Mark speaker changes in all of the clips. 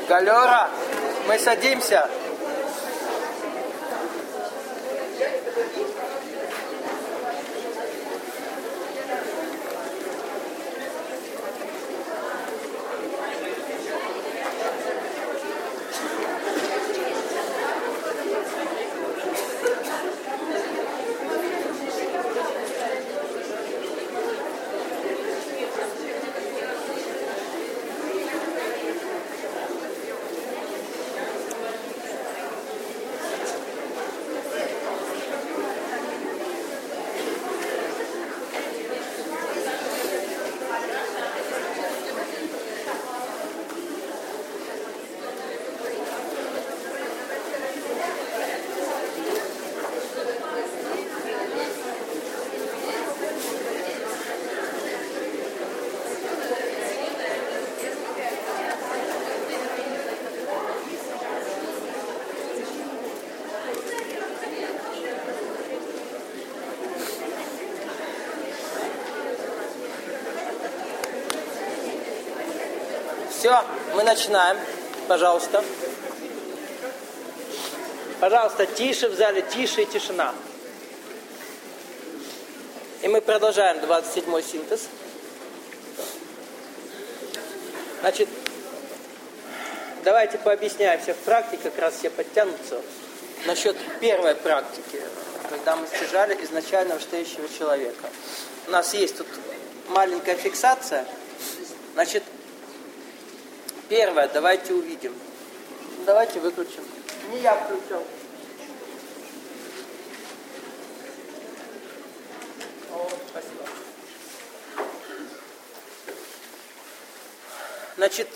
Speaker 1: Галера, мы садимся. Все, мы начинаем. Пожалуйста. Пожалуйста, тише в зале, тише и тишина. И мы продолжаем 27-й синтез. Значит, давайте пообъясняем всех практик, как раз все подтянутся. Насчет первой практики, когда мы стяжали изначально вышестоящего человека. У нас есть тут маленькая фиксация. Значит, первое, давайте увидим. Давайте выключим. Не я включил. О, спасибо. Значит,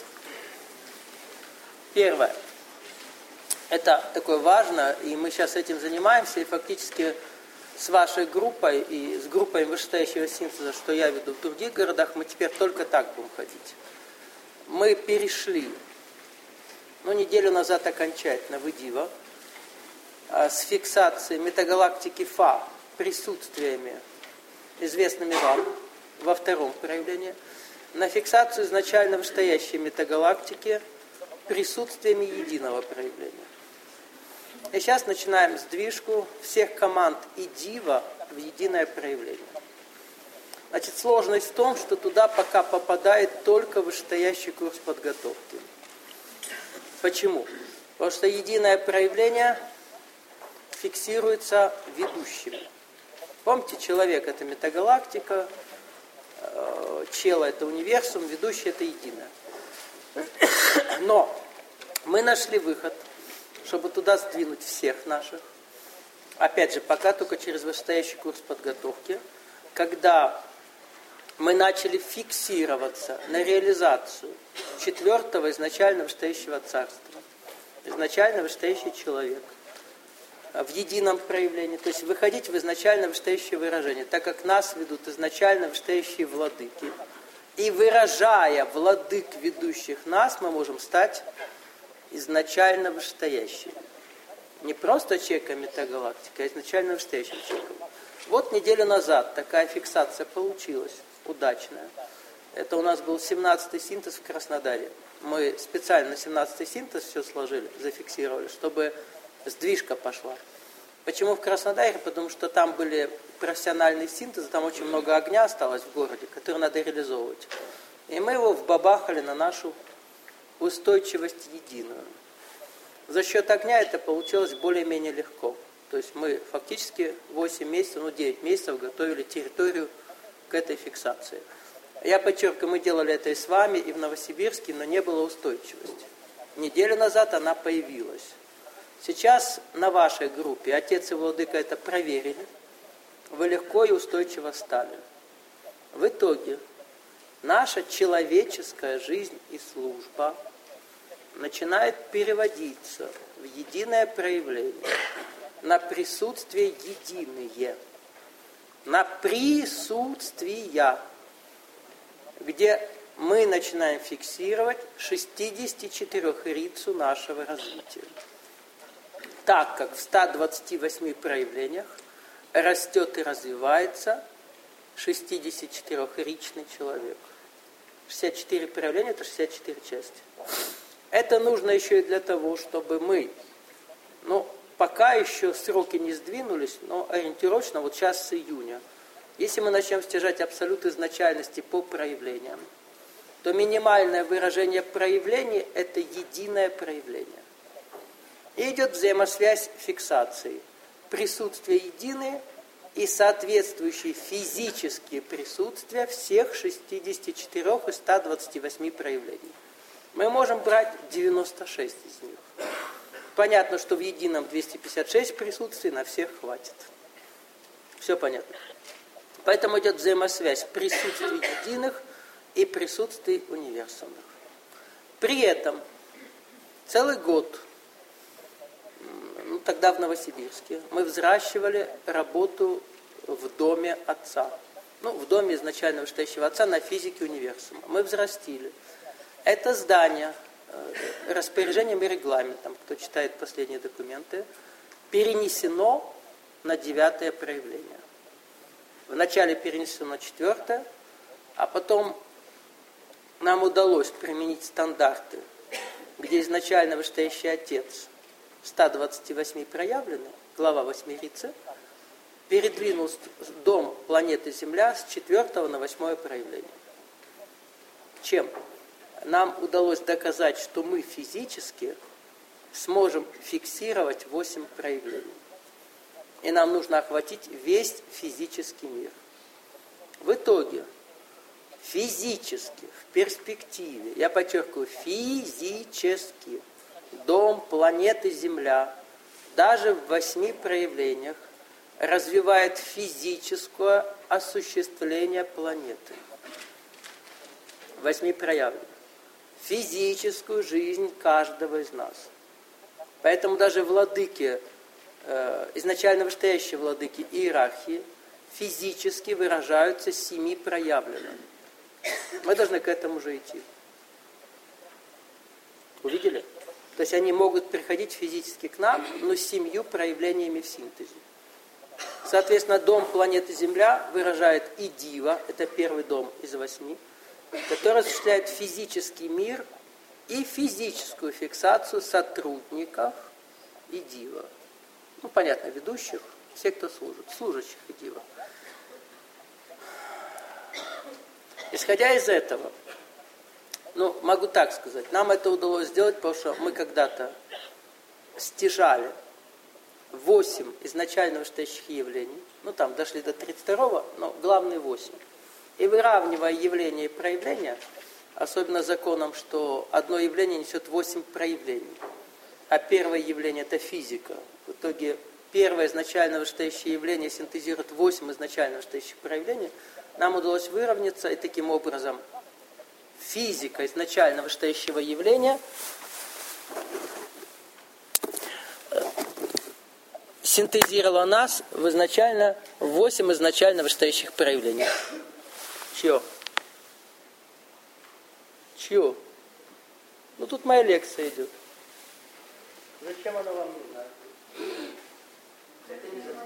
Speaker 1: первое. Это такое важно, и мы сейчас этим занимаемся, и фактически с вашей группой и с группой вышестоящего синтеза, что я веду в других городах, мы теперь только так будем ходить. Мы перешли, неделю назад окончательно в Идива, с фиксацией метагалактики Фа присутствиями, известными вам, во втором проявлении, на фиксацию изначально вышестоящей метагалактики присутствиями единого проявления. И сейчас начинаем сдвижку всех команд Идива в единое проявление. Значит, сложность в том, что туда пока попадает только вышестоящий курс подготовки. Почему? Потому что единое проявление фиксируется ведущими. Помните, человек – это метагалактика, чело – это универсум, ведущий – это единое. Но мы нашли выход, чтобы туда сдвинуть всех наших. Опять же, пока только через вышестоящий курс подготовки, когда мы начали фиксироваться на реализацию четвертого изначально вышестоящего царства, изначально вышестоящий человек, в едином проявлении, то есть выходить в изначально вышестоящее выражение, так как нас ведут изначально вышестоящие владыки. И выражая владык ведущих нас, мы можем стать изначально вышестоящими. Не просто человеком метагалактики, а изначально вышестоящим человеком. Вот неделю назад такая фиксация получилась. Удачная. Это у нас был 17-й синтез в Краснодаре. Мы специально на 17-й синтез все сложили, зафиксировали, чтобы сдвижка пошла. Почему в Краснодаре? Потому что там были профессиональные синтезы, там очень много огня осталось в городе, который надо реализовывать. И мы его вбабахали на нашу устойчивость единую. За счет огня это получилось более-менее легко. То есть мы фактически 8 месяцев, 9 месяцев готовили территорию к этой фиксации. Я подчеркиваю, мы делали это и с вами, и в Новосибирске, но не было устойчивости. Неделю назад она появилась. Сейчас на вашей группе отец и владыка это проверили. Вы легко и устойчиво стали. В итоге наша человеческая жизнь и служба начинает переводиться в единое проявление, на присутствие единое. На присутствия, где мы начинаем фиксировать 64-рицу нашего развития. Так как в 128 проявлениях растет и развивается 64-ричный человек. 64 проявления – это 64 части. Это нужно еще и для того, чтобы мы, пока еще сроки не сдвинулись, но ориентировочно вот сейчас с июня, если мы начнем стяжать абсолют изначальности по проявлениям, то минимальное выражение проявлений – это единое проявление. И идет взаимосвязь фиксации. Присутствие единые и соответствующие физические присутствия всех 64 из 128 проявлений. Мы можем брать 96 из них. Понятно, что в едином 256 присутствий, на всех хватит. Все понятно. Поэтому идет взаимосвязь присутствий единых и присутствий универсумных. При этом целый год, тогда в Новосибирске, мы взращивали работу в доме отца. В доме изначально вышестоящего отца на физике универсума. Мы взрастили. Это здание распоряжением и регламентом, кто читает последние документы, перенесено на 9 проявление. Вначале перенесено на 4, а потом нам удалось применить стандарты, где изначально вышестоящий отец 128 проявленный, глава восьмерицы, передвинул дом планеты Земля с 4 на 8 проявление. Чем? Нам удалось доказать, что мы физически сможем фиксировать 8 проявлений. И нам нужно охватить весь физический мир. В итоге, физически, в перспективе, я подчеркиваю, физически, дом планеты Земля, даже в 8 проявлениях, развивает физическое осуществление планеты. 8 проявлений. Физическую жизнь каждого из нас. Поэтому даже владыки, изначально вышестоящие владыки иерархии, физически выражаются 7 проявленными. Мы должны к этому же идти. Увидели? То есть они могут приходить физически к нам, но с 7 проявлениями в синтезе. Соответственно, дом планеты Земля выражает и Дива, это первый дом из 8, который осуществляет физический мир и физическую фиксацию сотрудников и Дива. Понятно, ведущих, все, кто служит, служащих и Дива. Исходя из этого, могу так сказать, нам это удалось сделать, потому что мы когда-то стяжали 8 изначально вышестоящих явлений, там дошли до 32-го, но главные 8. И выравнивая явление и проявление, особенно законом, что одно явление несет 8 проявлений, а первое явление – это физика. В итоге первое изначально вышестоящее явление синтезирует 8 изначально вышестоящих проявлений, нам удалось выровняться, и таким образом физика изначально вышестоящего явления синтезировала нас в 8 изначально вышестоящих проявлений. Чье? Тут моя лекция идет. Зачем она вам нужна? Это не за...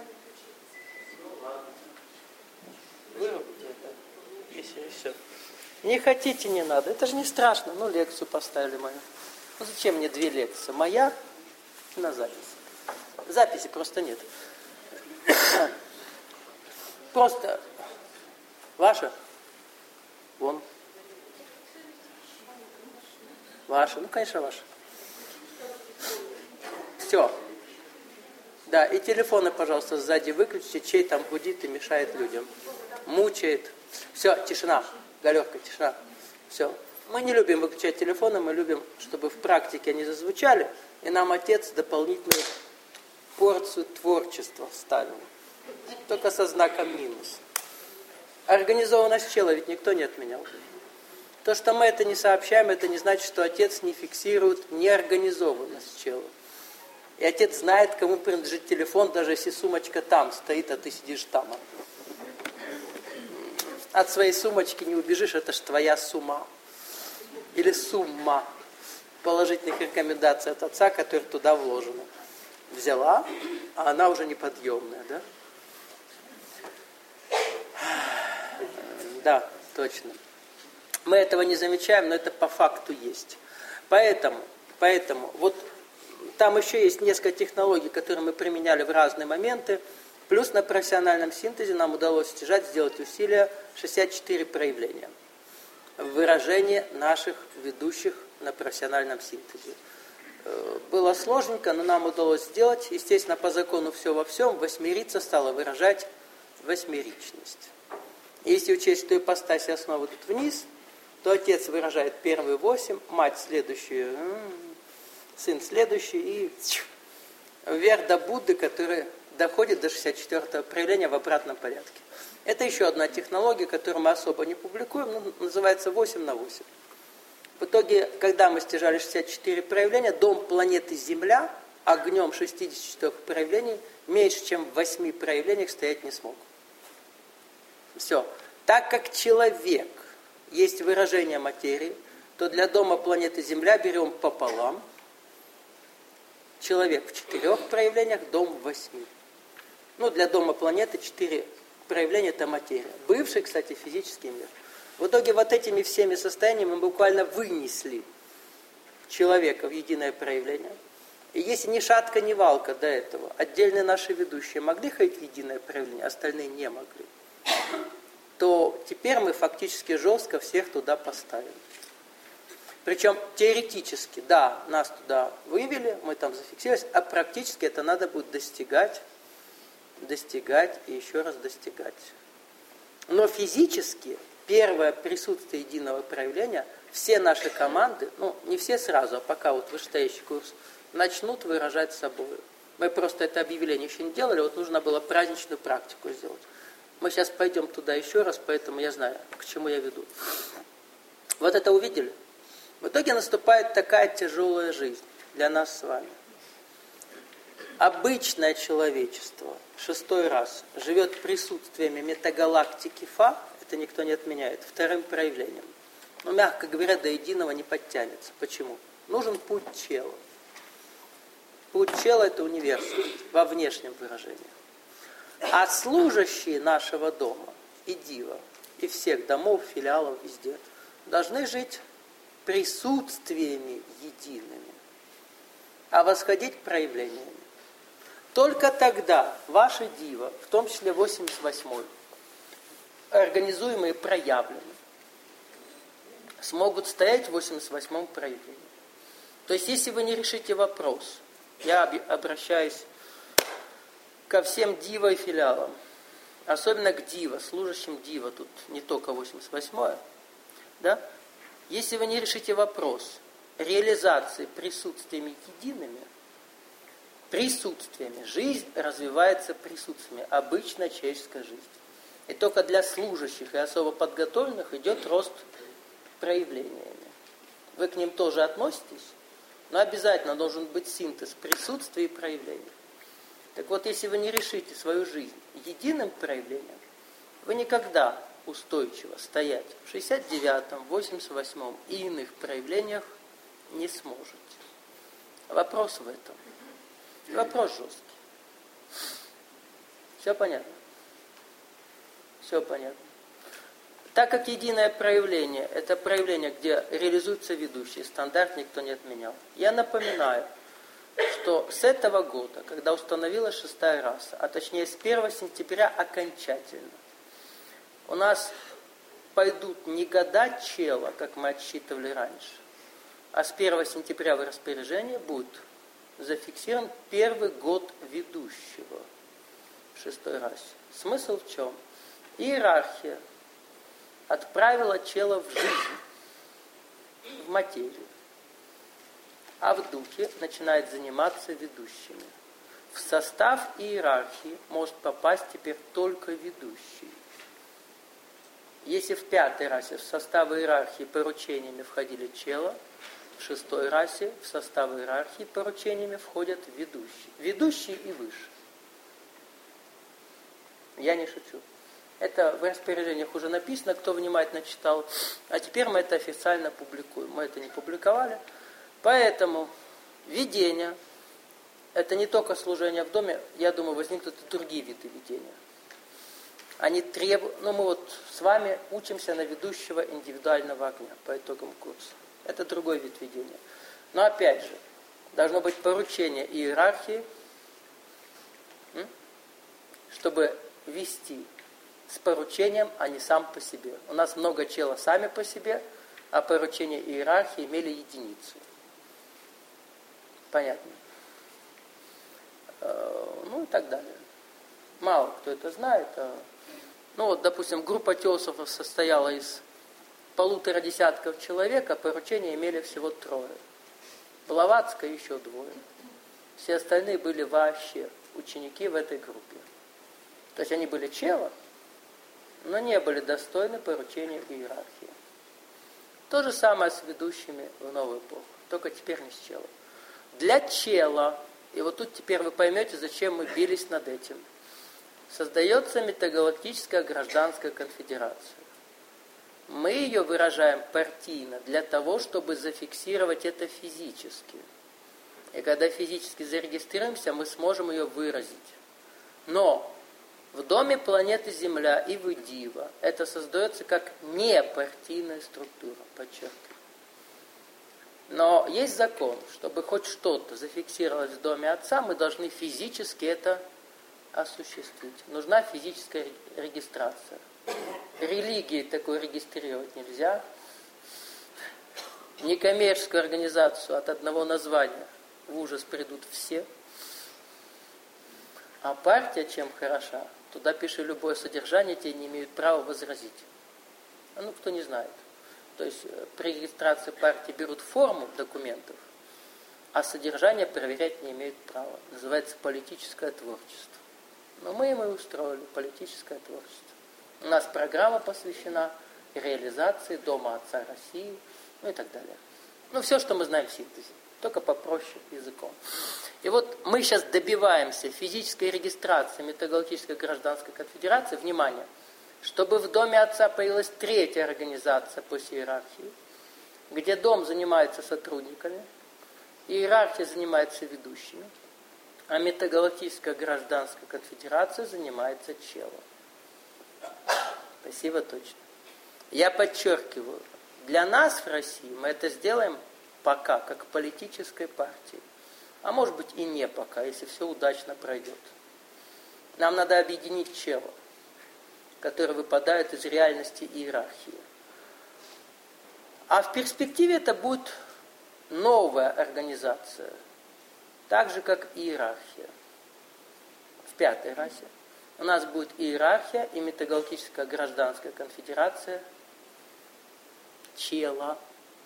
Speaker 1: Выработайте это. Если все. Не хотите, не надо. Это же не страшно. Лекцию поставили мою. Зачем мне 2 лекции? Моя и на запись. Записи просто нет. Просто ваша. Вон. Ваша. Конечно, ваша. Все. Да, и телефоны, пожалуйста, сзади выключите, чей там гудит и мешает людям. Мучает. Все, тишина. Галерка, тишина. Все. Мы не любим выключать телефоны, мы любим, чтобы в практике они зазвучали, и нам Отец дополнительную порцию творчества вставил. Только со знаком минус. Организованность чела ведь никто не отменял. То, что мы это не сообщаем, это не значит, что Отец не фиксирует неорганизованность чела. И Отец знает, кому принадлежит телефон, даже если сумочка там стоит, а ты сидишь там. От своей сумочки не убежишь, это ж твоя сумма. Или сумма положительных рекомендаций от Отца, которые туда вложены. Взяла, а она уже неподъемная, да? Да, точно. Мы этого не замечаем, но это по факту есть. Поэтому вот там еще есть несколько технологий, которые мы применяли в разные моменты. Плюс на профессиональном синтезе нам удалось сделать усилия 64 проявления. Выражение наших ведущих на профессиональном синтезе. Было сложненько, но нам удалось сделать. Естественно, по закону все во всем, восьмерица стала выражать восьмеричность. Если учесть, что ипостаси основы идут вниз, то отец выражает первые 8, мать следующую, сын следующий, и вверх до Будды, который доходит до 64-го проявления в обратном порядке. Это еще одна технология, которую мы особо не публикуем, но называется 8 на 8. В итоге, когда мы стяжали 64 проявления, дом планеты Земля огнем 64 проявлений меньше, чем в 8 проявлениях стоять не смог. Все. Так как человек есть выражение материи, то для дома планеты Земля берем пополам. Человек в 4 проявлениях, дом в 8. Для дома планеты 4 проявления – это материя. Бывший, кстати, физический мир. В итоге вот этими всеми состояниями мы буквально вынесли человека в единое проявление. И если ни шатка, ни валка до этого, отдельные наши ведущие могли ходить в единое проявление, остальные не могли, то теперь мы фактически жестко всех туда поставим. Причем теоретически, да, нас туда вывели, мы там зафиксировались, а практически это надо будет достигать и еще раз достигать. Но физически первое присутствие единого проявления, все наши команды, не все сразу, а пока вот вышестоящий курс, начнут выражать собой. Мы просто это объявление еще не делали, вот нужно было праздничную практику сделать. Мы сейчас пойдем туда еще раз, поэтому я знаю, к чему я веду. Вот это увидели? В итоге наступает такая тяжелая жизнь для нас с вами. Обычное человечество 6-й раз живет присутствиями метагалактики Фа, это никто не отменяет, вторым проявлением. Но, мягко говоря, до единого не подтянется. Почему? Нужен путь чела. Путь чела – это универсальность во внешнем выражении. А служащие нашего дома, и дива, и всех домов, филиалов, везде, должны жить присутствиями едиными, а восходить проявлениями. Только тогда ваши дива, в том числе 88-й, организуемые проявлены, смогут стоять в 88-м проявлении. То есть, если вы не решите вопрос, я обращаюсь ко всем дива и филиалам, особенно к дива, служащим дива, тут не только 88-е, да? Если вы не решите вопрос реализации присутствиями едиными, жизнь развивается присутствиями, обычная человеческая жизнь. И только для служащих и особо подготовленных идет рост проявлениями. Вы к ним тоже относитесь, но обязательно должен быть синтез присутствия и проявления. Так вот, если вы не решите свою жизнь единым проявлением, вы никогда устойчиво стоять в 69-м, 88-м и иных проявлениях не сможете. Вопрос в этом. Вопрос жесткий. Все понятно? Все понятно. Так как единое проявление – это проявление, где реализуются ведущие, стандарт никто не отменял. Я напоминаю, что с этого года, когда установилась 6-я раса, а точнее с 1 сентября окончательно, у нас пойдут не года чела, как мы отсчитывали раньше, а с 1 сентября в распоряжении будет зафиксирован первый год ведущего в 6-й расе. Смысл в чем? Иерархия отправила чела в жизнь, в материю, а в духе начинает заниматься ведущими. В состав иерархии может попасть теперь только ведущий. Если в 5-й расе в состав иерархии поручениями входили чела, в 6-й расе в состав иерархии поручениями входят ведущие. Ведущие и выше. Я не шучу. Это в распоряжениях уже написано, кто внимательно читал. А теперь мы это официально публикуем. Мы это не публиковали. Поэтому видение – это не только служение в доме. Я думаю, возникнут и другие виды видения. Они требуют... мы вот с вами учимся на ведущего индивидуального огня по итогам курса. Это другой вид ведения. Но опять же, должно быть поручение иерархии, чтобы вести с поручением, а не сам по себе. У нас много чела сами по себе, а поручение иерархии имели единицу. Понятно? Ну и так далее. Мало кто это знает. Ну вот, допустим, группа теософов состояла из 1,5 десятков человек, а поручения имели всего 3. Блаватская еще 2. Все остальные были вообще ученики в этой группе. То есть они были чела, но не были достойны поручения иерархии. То же самое с ведущими в новую эпоху, только теперь не с челом. Для чела, и вот тут теперь вы поймете, зачем мы бились над этим, создается метагалактическая гражданская конфедерация. Мы ее выражаем партийно для того, чтобы зафиксировать это физически. И когда физически зарегистрируемся, мы сможем ее выразить. Но в доме планеты Земля и в Дива это создается как непартийная структура, подчеркиваю. Но есть закон, чтобы хоть что-то зафиксировалось в доме Отца, мы должны физически это осуществить. Нужна физическая регистрация. Религии такой регистрировать нельзя. Некоммерческую организацию от одного названия в ужас придут все. А партия чем хороша? Туда пиши любое содержание, те не имеют права возразить. Ну, кто не знает. То есть при регистрации партии берут форму документов, а содержание проверять не имеют права. Называется политическое творчество. Но мы им и устроили политическое творчество. У нас программа посвящена реализации Дома Отца России, ну и так далее. Ну, все, что мы знаем в синтезе, только попроще языком. И вот мы сейчас добиваемся физической регистрации метагалактической гражданской конфедерации, внимание, чтобы в Доме Отца появилась 3-я организация после иерархии, где Дом занимается сотрудниками, иерархия занимается ведущими, а метагалактическая гражданская конфедерация занимается челом. Спасибо, точно. Я подчеркиваю, для нас в России мы это сделаем пока, как политической партии. А может быть и не пока, если все удачно пройдет. Нам надо объединить чела, которые выпадают из реальности иерархии. А в перспективе это будет новая организация, так же, как иерархия. В 5-й расе у нас будет иерархия и метагалактическая гражданская конфедерация чела.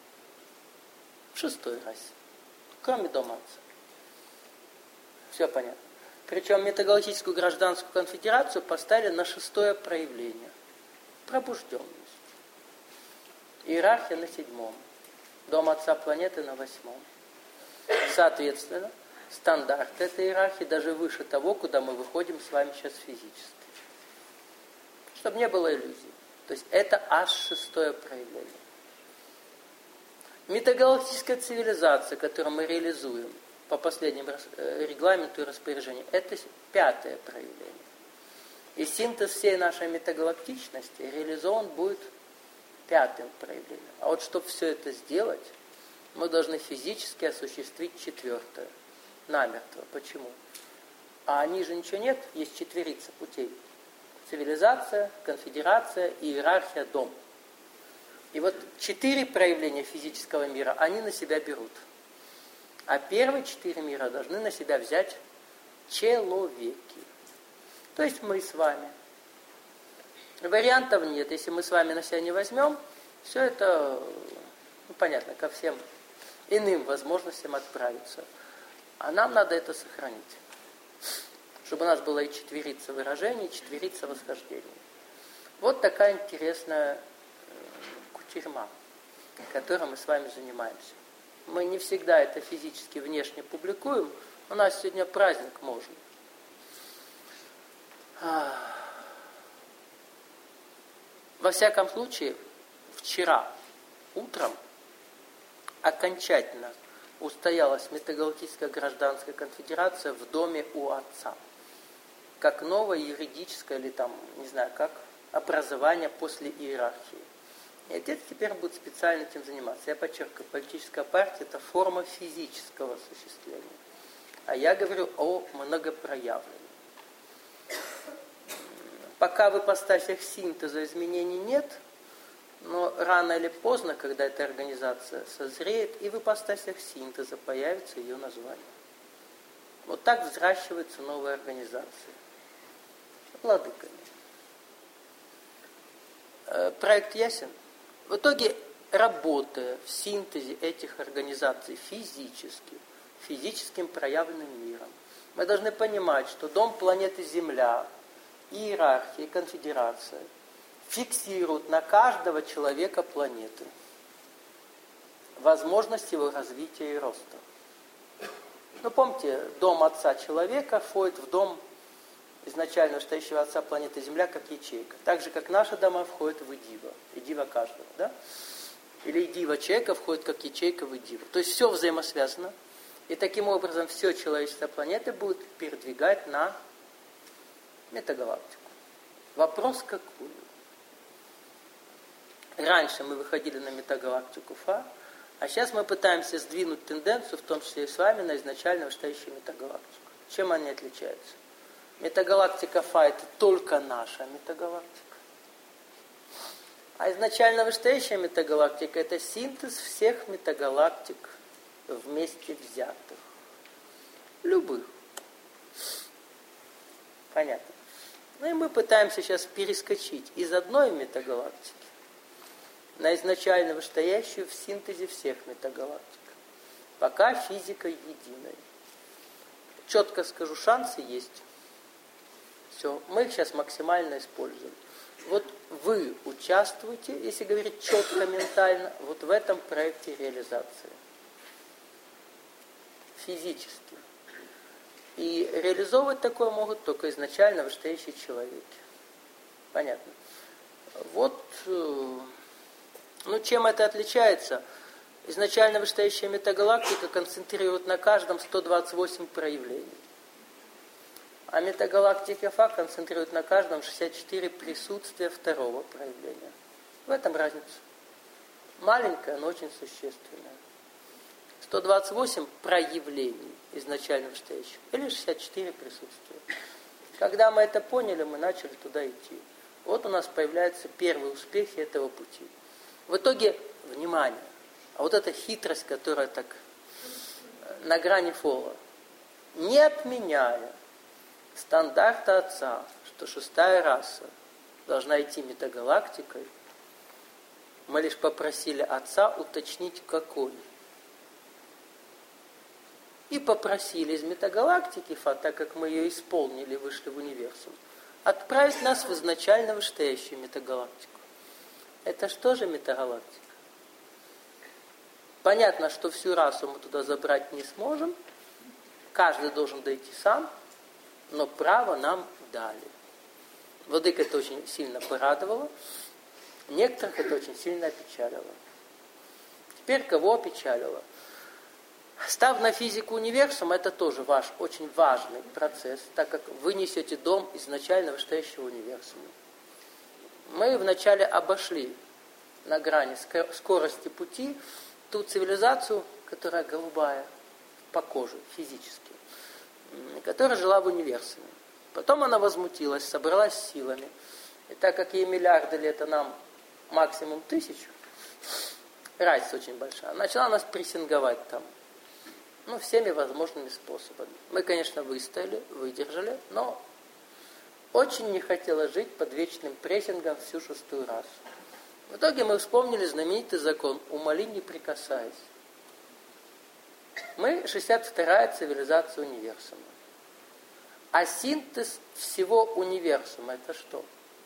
Speaker 1: В 6-й расе, кроме Дома Отца. Все понятно. Причем метагалактическую гражданскую конфедерацию поставили на 6-е проявление. Пробужденность. Иерархия на 7-м. Дом Отца планеты на 8-м. Соответственно, стандарт этой иерархии даже выше того, куда мы выходим с вами сейчас физически. Чтобы не было иллюзий. То есть это аж 6-е проявление. Метагалактическая цивилизация, которую мы реализуем по последнему регламенту и распоряжению, это 5-е проявление. И синтез всей нашей метагалактичности реализован будет 5-м проявлением. А вот чтобы все это сделать, мы должны физически осуществить 4-е. Намертво. Почему? А ниже ничего нет, есть 4 путей. Цивилизация, конфедерация, иерархия, дом. И вот 4 проявления физического мира, они на себя берут. А первые 4 мира должны на себя взять человеки. То есть мы с вами. Вариантов нет. Если мы с вами на себя не возьмем, все это, ну, понятно, ко всем иным возможностям отправиться. А нам надо это сохранить. Чтобы у нас было и 4 выражений, и 4 восхождений. Вот такая интересная кутерьма, которой мы с вами занимаемся. Мы не всегда это физически внешне публикуем. У нас сегодня праздник можно. Во всяком случае, вчера утром окончательно устоялась метагалактическая гражданская конфедерация в доме у Отца. Как новое юридическое или там, не знаю как, образование после иерархии. И отец теперь будет специально этим заниматься. Я подчеркиваю, политическая партия – это форма физического осуществления. А я говорю о многопроявлении. Пока в ипостасях синтеза изменений нет, но рано или поздно, когда эта организация созреет, и в ипостасях синтеза появится ее название. Вот так взращивается новая организация. Владыками. Проект ясен? В итоге, работая в синтезе этих организаций физическим проявленным миром, мы должны понимать, что дом планеты Земля, иерархия и конфедерация фиксируют на каждого человека планеты возможность его развития и роста. Ну, помните, дом отца человека входит в дом изначально стоящего отца планеты Земля как ячейка. Так же, как наши дома входят в Идива. Идива каждого, да? Или Идива человека входит как ячейка в Идиву. То есть все взаимосвязано. И таким образом все человечество планеты будет передвигать на метагалактику. Вопрос какую? Раньше мы выходили на метагалактику Фа, а сейчас мы пытаемся сдвинуть тенденцию, в том числе и с вами, на изначально вышестоящую метагалактику. Чем они отличаются? Метагалактика Фа – это только наша метагалактика. А изначально вышестоящая метагалактика – это синтез всех метагалактик вместе взятых. Любых. Понятно. Ну и мы пытаемся сейчас перескочить из одной метагалактики на изначально вышестоящую в синтезе всех метагалактик. Пока физика единая. Четко скажу, шансы есть. Все, мы их сейчас максимально используем. Вот вы участвуете, если говорить четко, ментально, вот в этом проекте реализации. Физически. И реализовывать такое могут только изначально вышестоящие человеки. Понятно. Вот, чем это отличается? Изначально вышестоящая метагалактика концентрирует на каждом 128 проявлений. А метагалактика Фа концентрирует на каждом 64 присутствия второго проявления. В этом разница. Маленькая, но очень существенная. 128 проявлений изначально вышестоящих, или 64 присутствия. Когда мы это поняли, мы начали туда идти. Вот у нас появляются первые успехи этого пути. В итоге, внимание, а вот эта хитрость, которая так на грани фола, не отменяя стандарта Отца, что шестая раса должна идти метагалактикой, мы лишь попросили Отца уточнить, какой. И попросили из метагалактики Фа, так как мы ее исполнили, вышли в универсум, отправить нас в изначально вышестоящую метагалактику. Это что же метагалактика? Понятно, что всю расу мы туда забрать не сможем, каждый должен дойти сам, но право нам дали. Владыка это очень сильно порадовало, некоторых это очень сильно опечалило. Теперь кого опечалило? Став на физику универсума, это тоже ваш очень важный процесс, так как вы несете дом изначально вышестоящего универсума. Мы вначале обошли на грани скорости пути ту цивилизацию, которая голубая по коже физически, которая жила в универсуме. Потом она возмутилась, собралась силами. И так как ей миллиарды лет, а нам максимум 1000, разница очень большая, начала нас прессинговать там. Всеми возможными способами. Мы, конечно, выстояли, выдержали, но очень не хотела жить под вечным прессингом всю шестую расу. В итоге мы вспомнили знаменитый закон «умоли, не прикасаясь». Мы 62-я цивилизация универсума. А синтез всего универсума – это что?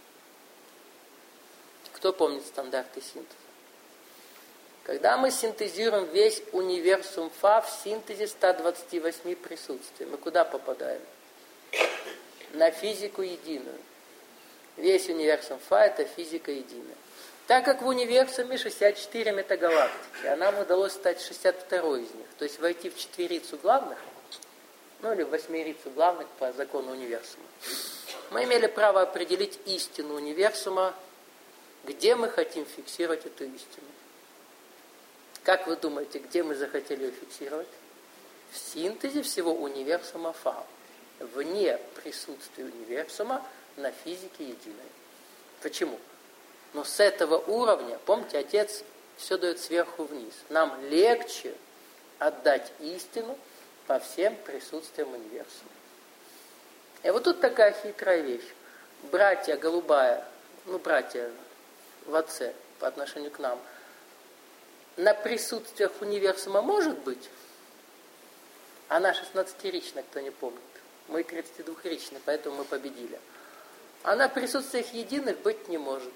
Speaker 1: Кто помнит стандарты синтеза? Когда мы синтезируем весь универсум Фа в синтезе 128 присутствий, мы куда попадаем? На физику единую. Весь универсум Фа – это физика единая. Так как в универсуме 64 метагалактики, а нам удалось стать 62-й из них, то есть войти в четверицу главных, или в восьмерицу главных по закону универсума, мы имели право определить истину универсума Где мы хотим фиксировать эту истину? Как вы думаете, где мы захотели ее фиксировать? В синтезе всего универсума Фа. Вне присутствия универсума на физике единой. Почему? Но с этого уровня, помните, Отец все дает сверху вниз. Нам легче отдать истину по всем присутствиям универсума. И вот тут такая хитрая вещь. Братья голубая, братья в Отце по отношению к нам, на присутствиях универсума может быть? Она 16-ричная, кто не помнит. Мы 32-ричные, поэтому мы победили. А на присутствиях единых быть не может.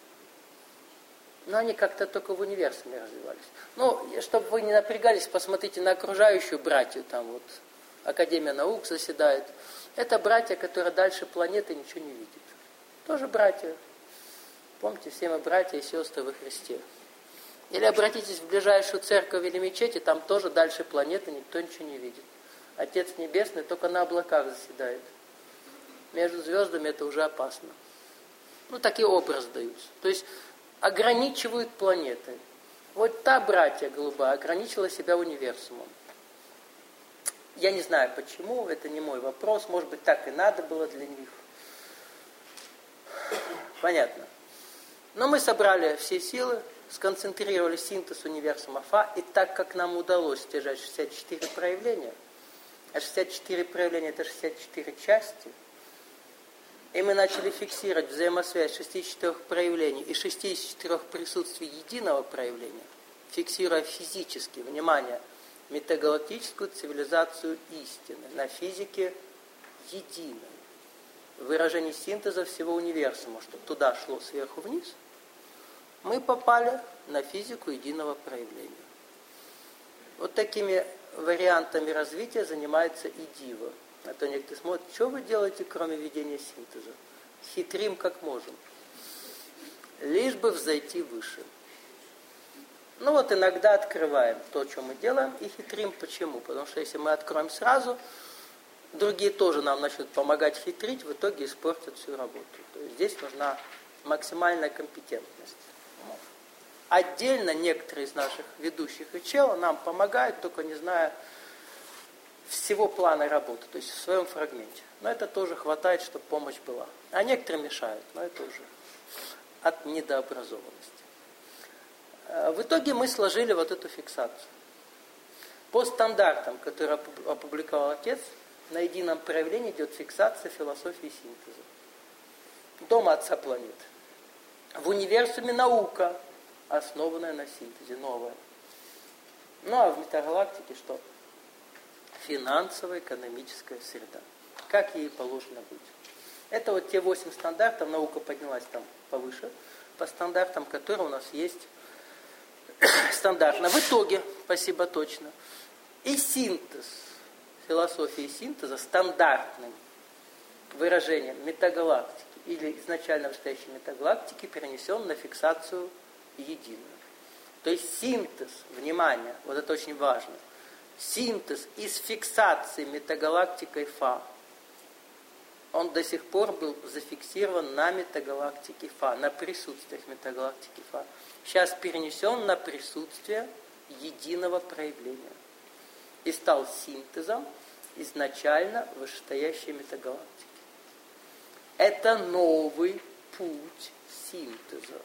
Speaker 1: Но они как-то только в универсуме развивались. Чтобы вы не напрягались, посмотрите на окружающую братью. Там вот Академия наук заседает. Это братья, которые дальше планеты ничего не видят. Тоже братья. Помните, все мы братья и сестры во Христе. Или обратитесь в ближайшую церковь или мечеть, и там тоже дальше планеты никто ничего не видит. Отец Небесный только на облаках заседает. Между звездами это уже опасно. Такие образы даются. То есть ограничивают планеты. Вот та братья голубая ограничила себя универсумом. Я не знаю почему, это не мой вопрос. Может быть, так и надо было для них. Понятно. Но мы собрали все силы, сконцентрировали синтез универсума Фа, и так как нам удалось стяжать 64 проявления, а 64 проявления это 64 части, и мы начали фиксировать взаимосвязь 64 проявлений и 64 присутствий единого проявления, фиксируя физически, внимание, метагалактическую цивилизацию истины на физике единой. Выражение синтеза всего универсума, чтобы туда шло сверху вниз, мы попали на физику единого проявления. Вот такими вариантами развития занимается и Дива. А то некоторые смотрят, что вы делаете, кроме ведения синтеза? Хитрим как можем. Лишь бы взойти выше. Иногда открываем то, что мы делаем, и хитрим. Почему? Потому что если мы откроем сразу, другие тоже нам начнут помогать хитрить, в итоге испортят всю работу. То есть здесь нужна максимальная компетентность. Отдельно некоторые из наших ведущих и чел нам помогают, только не зная всего плана работы, то есть в своем фрагменте. Но это тоже хватает, чтобы помощь была. А некоторые мешают, но это уже от недообразованности. В итоге мы сложили вот эту фиксацию. По стандартам, которые опубликовал Отец, на едином проявлении идет фиксация философии синтеза. Дом Отца планет. В универсуме наука, основанная на синтезе, новая. А в метагалактике что? Финансовая, экономическая среда. Как ей положено быть. Это вот те 8 стандартов, наука поднялась там повыше, по стандартам, которые у нас есть стандартно. В итоге, спасибо точно, и синтез, философии синтеза стандартным выражением метагалактики или изначально настоящей метагалактики перенесен на фиксацию единую. То есть синтез, внимание, вот это очень важно, синтез из фиксации метагалактикой Фа, он до сих пор был зафиксирован на метагалактике Фа, на присутствиях метагалактики Фа. Сейчас перенесен на присутствие единого проявления. И стал синтезом изначально вышестоящей метагалактики. Это новый путь синтеза.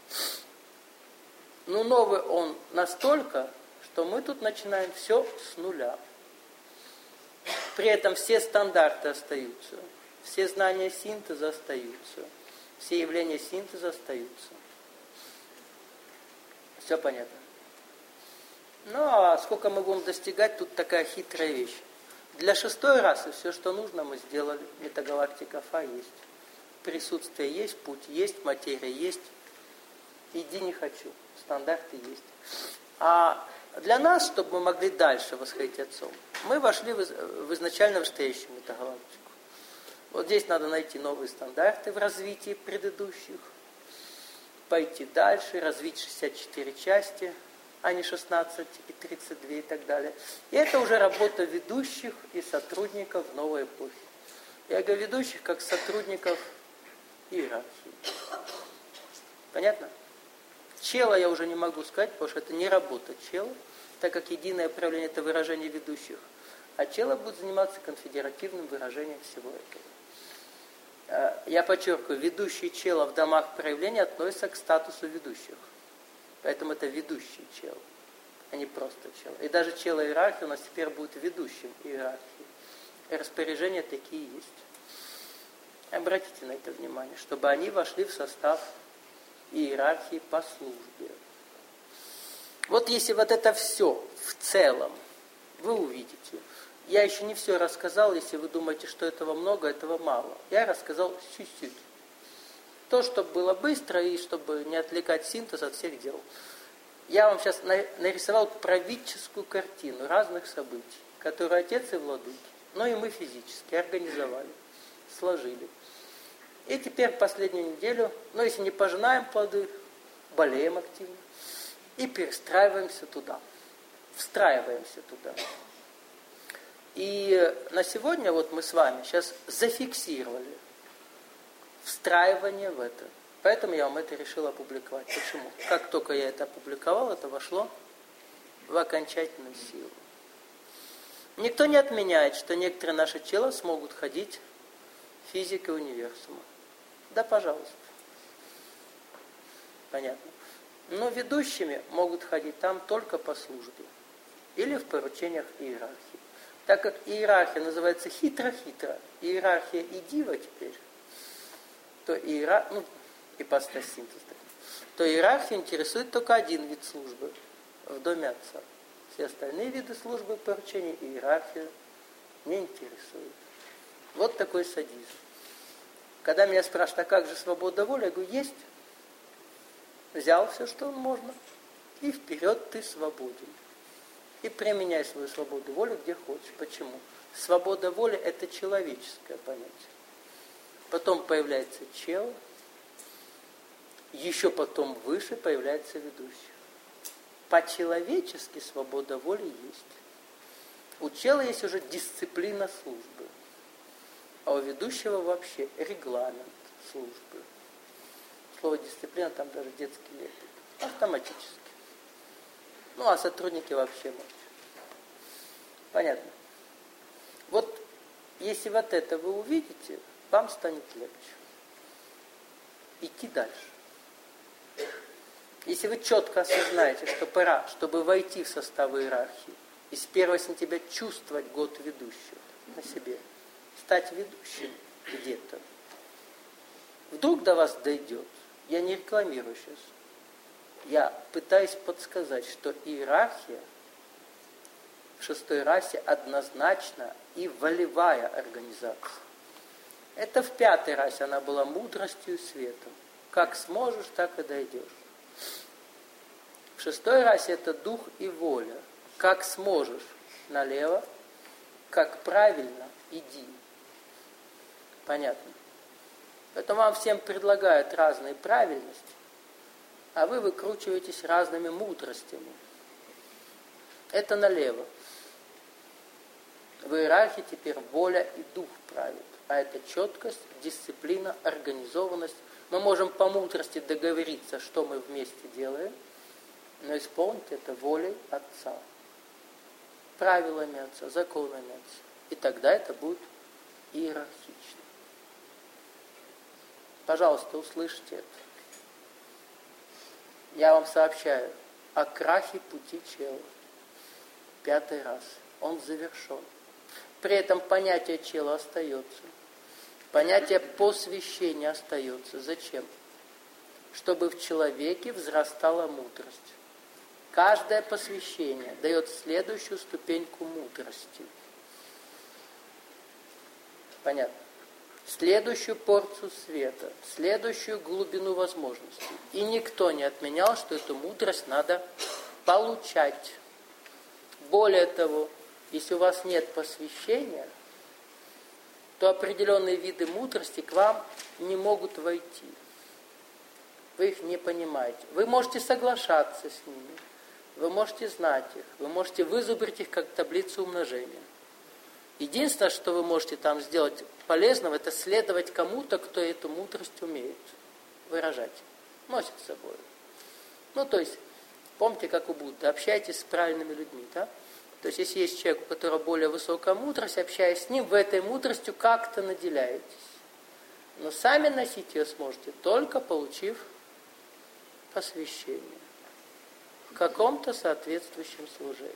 Speaker 1: Новый он настолько, что мы тут начинаем все с нуля. При этом все стандарты остаются. Все знания синтеза остаются. Все явления синтеза остаются. Все понятно? А сколько мы будем достигать, тут такая хитрая вещь. Для 6-й расы все, что нужно, мы сделали. Метагалактика Фа есть. Присутствие есть, путь есть, материя есть. Иди не хочу. Стандарты есть. А для нас, чтобы мы могли дальше восходить Отцом, мы вошли в изначально вышестоящую метагалактику. Вот здесь надо найти новые стандарты в развитии предыдущих, пойти дальше, развить 64 части, а не 16 и 32 и так далее. И это уже работа ведущих и сотрудников новой эпохи. Я говорю ведущих как сотрудников иерархии. Понятно? Чела я уже не могу сказать, потому что это не работа чела, так как единое проявление – это выражение ведущих. А чела будет заниматься конфедеративным выражением всего этого. Я подчеркиваю, ведущий чела в домах проявления относится к статусу ведущих. Поэтому это ведущий чел, а не просто чел. И даже чела иерархии у нас теперь будет ведущим иерархии. И распоряжения такие есть. Обратите на это внимание, чтобы они вошли в состав иерархии по службе. Вот если вот это все в целом вы увидите. Я еще не все рассказал, если вы думаете, что этого много, этого мало. Я рассказал чуть-чуть. То, чтобы было быстро и чтобы не отвлекать синтез от всех дел. Я вам сейчас нарисовал правительскую картину разных событий, которые отец и владыки, но и мы физически организовали, сложили. И теперь последнюю неделю, если не пожинаем плоды, болеем активно и перестраиваемся туда, встраиваемся туда. И на сегодня вот мы с вами сейчас зафиксировали встраивание в это. Поэтому я вам это решил опубликовать. Почему? Как только я это опубликовал, это вошло в окончательную силу. Никто не отменяет, что некоторые наши тела смогут ходить физикой универсума. Да, пожалуйста. Понятно. Но ведущими могут ходить там только по службе. Или в поручениях иерархии. Так как иерархия называется хитро-хитро, иерархия и дива теперь, то ипостась синтез, то иерархию интересует только один вид службы в доме отца. Все остальные виды службы, поручения, иерархию не интересуют. Вот такой садизм. Когда меня спрашивают, а как же свобода воли, я говорю, есть. Взял все, что можно, и вперед ты свободен. И применяй свою свободу воли где хочешь. Почему? Свобода воли – это человеческое понятие. Потом появляется чел, еще потом выше появляется ведущий. По-человечески свобода воли есть. У чела есть уже дисциплина службы, а у ведущего вообще регламент службы. Слово дисциплина там даже детский лепит. Автоматически. А сотрудники вообще могут. Понятно? Вот если вот это вы увидите, вам станет легче. Идти дальше. Если вы четко осознаете, что пора, чтобы войти в состав иерархии, и с 1 сентября чувствовать год ведущего на себе, стать ведущим где-то, вдруг до вас дойдет, я не рекламирую сейчас, я пытаюсь подсказать, что иерархия в 6-й расе однозначно и волевая организация. Это в 5-й расе она была мудростью и светом. Как сможешь, так и дойдешь. В 6-й расе это дух и воля. Как сможешь налево, как правильно иди. Понятно? Поэтому вам всем предлагают разные правильности, а вы выкручиваетесь разными мудростями. Это налево. В иерархии теперь воля и дух правят. А это четкость, дисциплина, организованность. Мы можем по мудрости договориться, что мы вместе делаем, но исполнить это волей Отца, правилами Отца, законами Отца. И тогда это будет иерархично. Пожалуйста, услышьте это. Я вам сообщаю о крахе пути чела. 5-й раз. Он завершен. При этом понятие чела остается. Понятие посвящения остается. Зачем? Чтобы в человеке взрастала мудрость. Каждое посвящение дает следующую ступеньку мудрости. Понятно? Следующую порцию света, следующую глубину возможностей. И никто не отменял, что эту мудрость надо получать. Более того, если у вас нет посвящения, то определенные виды мудрости к вам не могут войти. Вы их не понимаете. Вы можете соглашаться с ними, вы можете знать их, вы можете вызубрить их как таблицу умножения. Единственное, что вы можете там сделать полезного, это следовать кому-то, кто эту мудрость умеет выражать. носит с собой. Ну, то есть, помните, как у Будды, общайтесь с правильными людьми, да? То есть, если есть человек, у которого более высокая мудрость, общаясь с ним, вы этой мудростью как-то наделяетесь. Но сами носить ее сможете, только получив посвящение в каком-то соответствующем служении.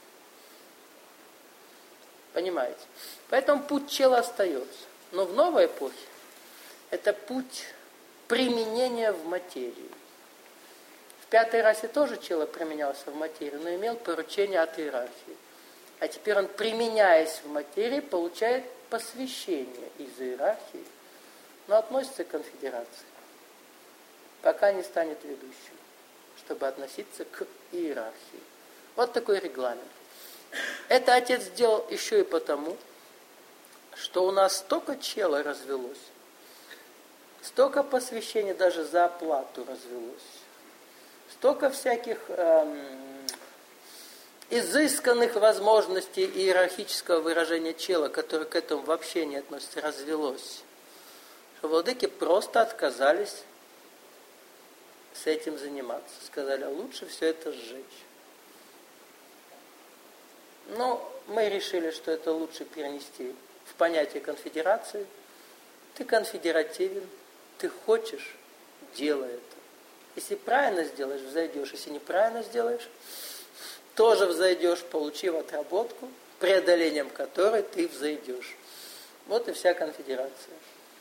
Speaker 1: Понимаете? Поэтому путь чела остается. Но в новой эпохе это путь применения в материи. В пятой расе тоже чела применялся в материи, но имел поручение от иерархии. А теперь он, применяясь в материи, получает посвящение из иерархии, но относится к конфедерации, пока не станет ведущим, чтобы относиться к иерархии. Вот такой регламент. Это отец сделал еще и потому, что у нас столько чела развелось, столько посвящений даже за оплату развелось, столько всяких изысканных возможностей иерархического выражения чела, которые к этому вообще не относятся, развелось, что владыки просто отказались с этим заниматься. Сказали, лучше все это сжечь. Но мы решили, что это лучше перенести в понятие конфедерации. Ты конфедеративен, ты хочешь, делай это. Если правильно сделаешь, взойдешь. Если неправильно сделаешь, тоже взойдешь, получив отработку, преодолением которой ты взойдешь. Вот и вся конфедерация.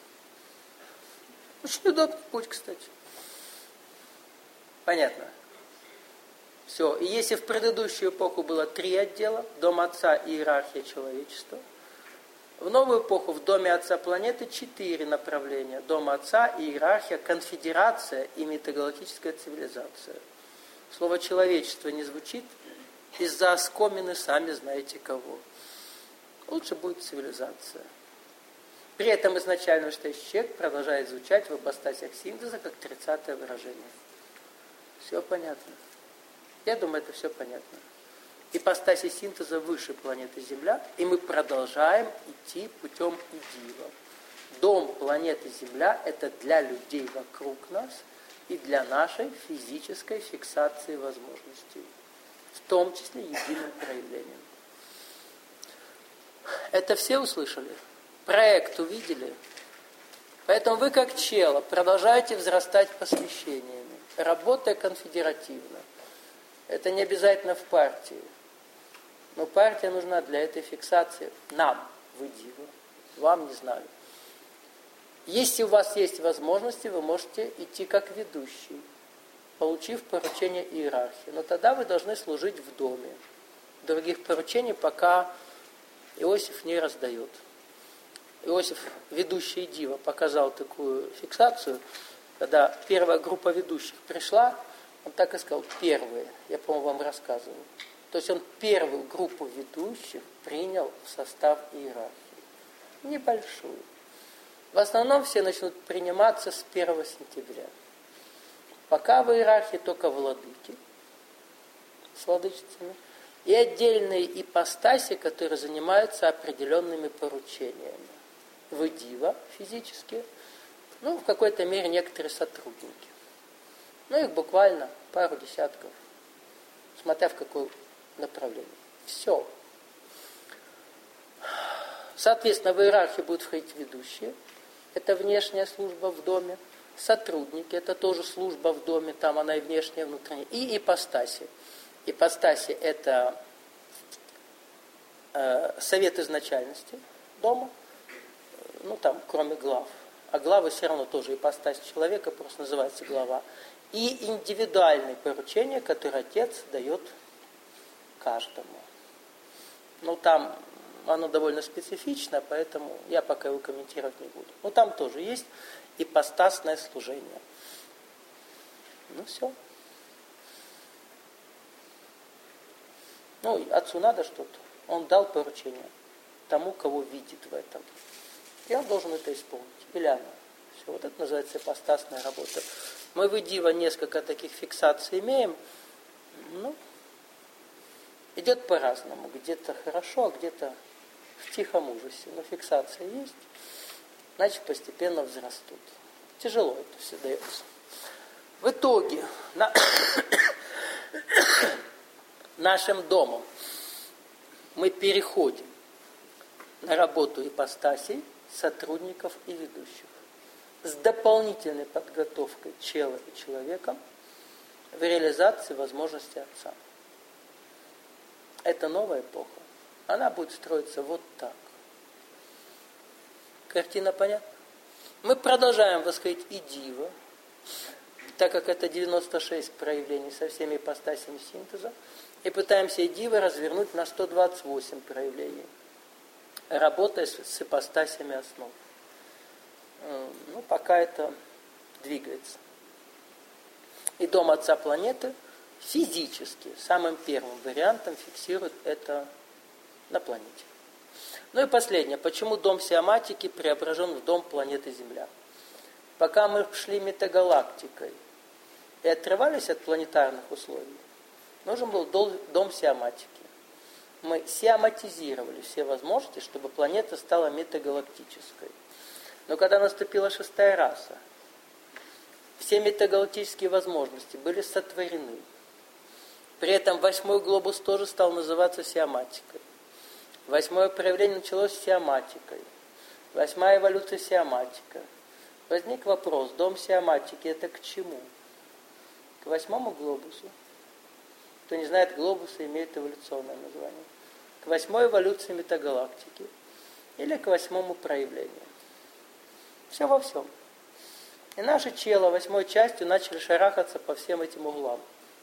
Speaker 1: Очень удобный путь, кстати. Понятно? Все. И если в предыдущую эпоху было 3 отдела, дом Отца, иерархия, человечества, в новую эпоху в доме Отца планеты 4 направления. Дом Отца, иерархия, конфедерация и метагалактическая цивилизация. Слово «человечество» не звучит из-за оскомины сами знаете кого. Лучше будет цивилизация. При этом изначально настоящий человек продолжает звучать в ипостасях синтеза как 30-е выражение. Все понятно? Я думаю, это все понятно. Ипостаси синтеза выше планеты Земля, и мы продолжаем идти путем идива. Дом планеты Земля – это для людей вокруг нас и для нашей физической фиксации возможностей, в том числе единым проявлением. Это все услышали? Проект увидели? Поэтому вы, как чела, продолжаете взрастать посвящениями, работая конфедеративно. Это не обязательно в партии. Но партия нужна для этой фиксации. Нам, в идиву. Вам не знаю. Если у вас есть возможности, вы можете идти как ведущий, получив поручение иерархии. Но тогда вы должны служить в доме. Других поручений пока Иосиф не раздает. Иосиф, ведущий Дива, показал такую фиксацию, когда первая группа ведущих пришла, он так и сказал, первые, я, по-моему, вам рассказывал. То есть он первую группу ведущих принял в состав иерархии. Небольшую. В основном все начнут приниматься с 1 сентября. Пока в иерархии только владыки с владычицами и отдельные ипостаси, которые занимаются определенными поручениями. Вы дива физически, в какой-то мере некоторые сотрудники. Их буквально пару десятков, смотря в какое направление. Все. Соответственно, в иерархию будут входить ведущие. Это внешняя служба в доме. Сотрудники, это тоже служба в доме, там она и внешняя, и внутренняя. И ипостаси. Ипостаси – это совет изначальности дома, там, кроме глав. А главы все равно тоже ипостась человека, просто называется глава. И индивидуальные поручения, которые отец дает каждому. Там оно довольно специфично, поэтому я пока его комментировать не буду. Там тоже есть ипостасное служение. Все. Отцу надо что-то. Он дал поручение тому, кого видит в этом. И он должен это исполнить. Или она. Все. Вот это называется ипостасная работа. Мы в Идива несколько таких фиксаций имеем. Идет по-разному. Где-то хорошо, а где-то в тихом ужасе. Но фиксация есть. Значит, постепенно взрастут. Тяжело это все дается. В итоге нашим домом мы переходим на работу ипостасей, сотрудников и ведущих с дополнительной подготовкой тела и человека в реализации возможностей Отца. Это новая эпоха. Она будет строиться вот так. Картина понятна? Мы продолжаем восходить и Дива, так как это 96 проявлений со всеми ипостасями синтеза, и пытаемся и Дива развернуть на 128 проявлений, работая с ипостасями основ. Ну, пока это двигается. И дом Отца планеты физически, самым первым вариантом фиксирует это на планете. Ну и последнее. Почему дом Сиаматики преображен в дом планеты Земля? Пока мы шли метагалактикой и отрывались от планетарных условий, нужен был дом Сиаматики. Мы сиаматизировали все возможности, чтобы планета стала метагалактической. Но когда наступила 6-я раса, все метагалактические возможности были сотворены. При этом 8-й глобус тоже стал называться Сиаматикой. 8-е проявление началось с Сиаматикой. 8-я эволюция Сиаматика. Возник вопрос, дом Сиаматики это к чему? К 8-му глобусу. Кто не знает, глобусы имеют эволюционное название. К 8-й эволюции метагалактики. Или к 8-му проявлению. Все во всем. И наше тело 8-й частью начали шарахаться по всем этим углам.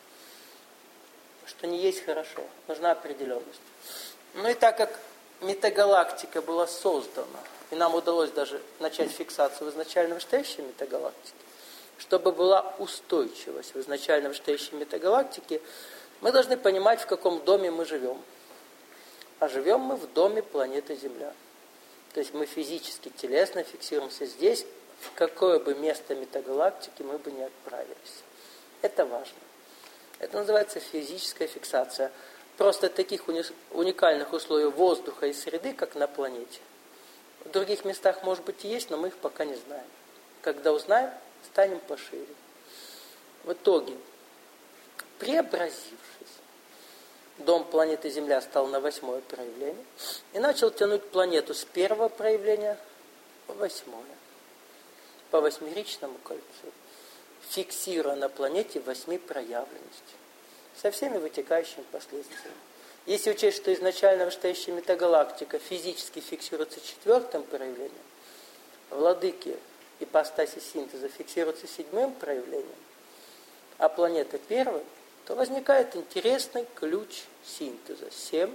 Speaker 1: Что не есть хорошо. Нужна определенность. Ну и так как метагалактика была создана, и нам удалось даже начать фиксацию в изначально вышестоящей метагалактике, чтобы была устойчивость в изначально вышестоящей метагалактике, мы должны понимать, в каком доме мы живем. А живем мы в доме планеты Земля. То есть мы физически, телесно фиксируемся здесь, в какое бы место метагалактики мы бы не отправились. Это важно. Это называется физическая фиксация. Просто таких уникальных условий воздуха и среды, как на планете. В других местах, может быть, и есть, но мы их пока не знаем. Когда узнаем, станем пошире. В итоге, преобразившись, дом планеты Земля стал на 8-е проявление и начал тянуть планету с 1-го проявления в 8-е. По 8-ричному кольцу, фиксируя на планете 8-проявленность. Со всеми вытекающими последствиями. Если учесть, что изначально вышестоящая метагалактика физически фиксируется 4-м проявлением, владыки ипостаси синтеза фиксируются 7-м проявлением, а планета 1-м, то возникает интересный ключ синтеза. 7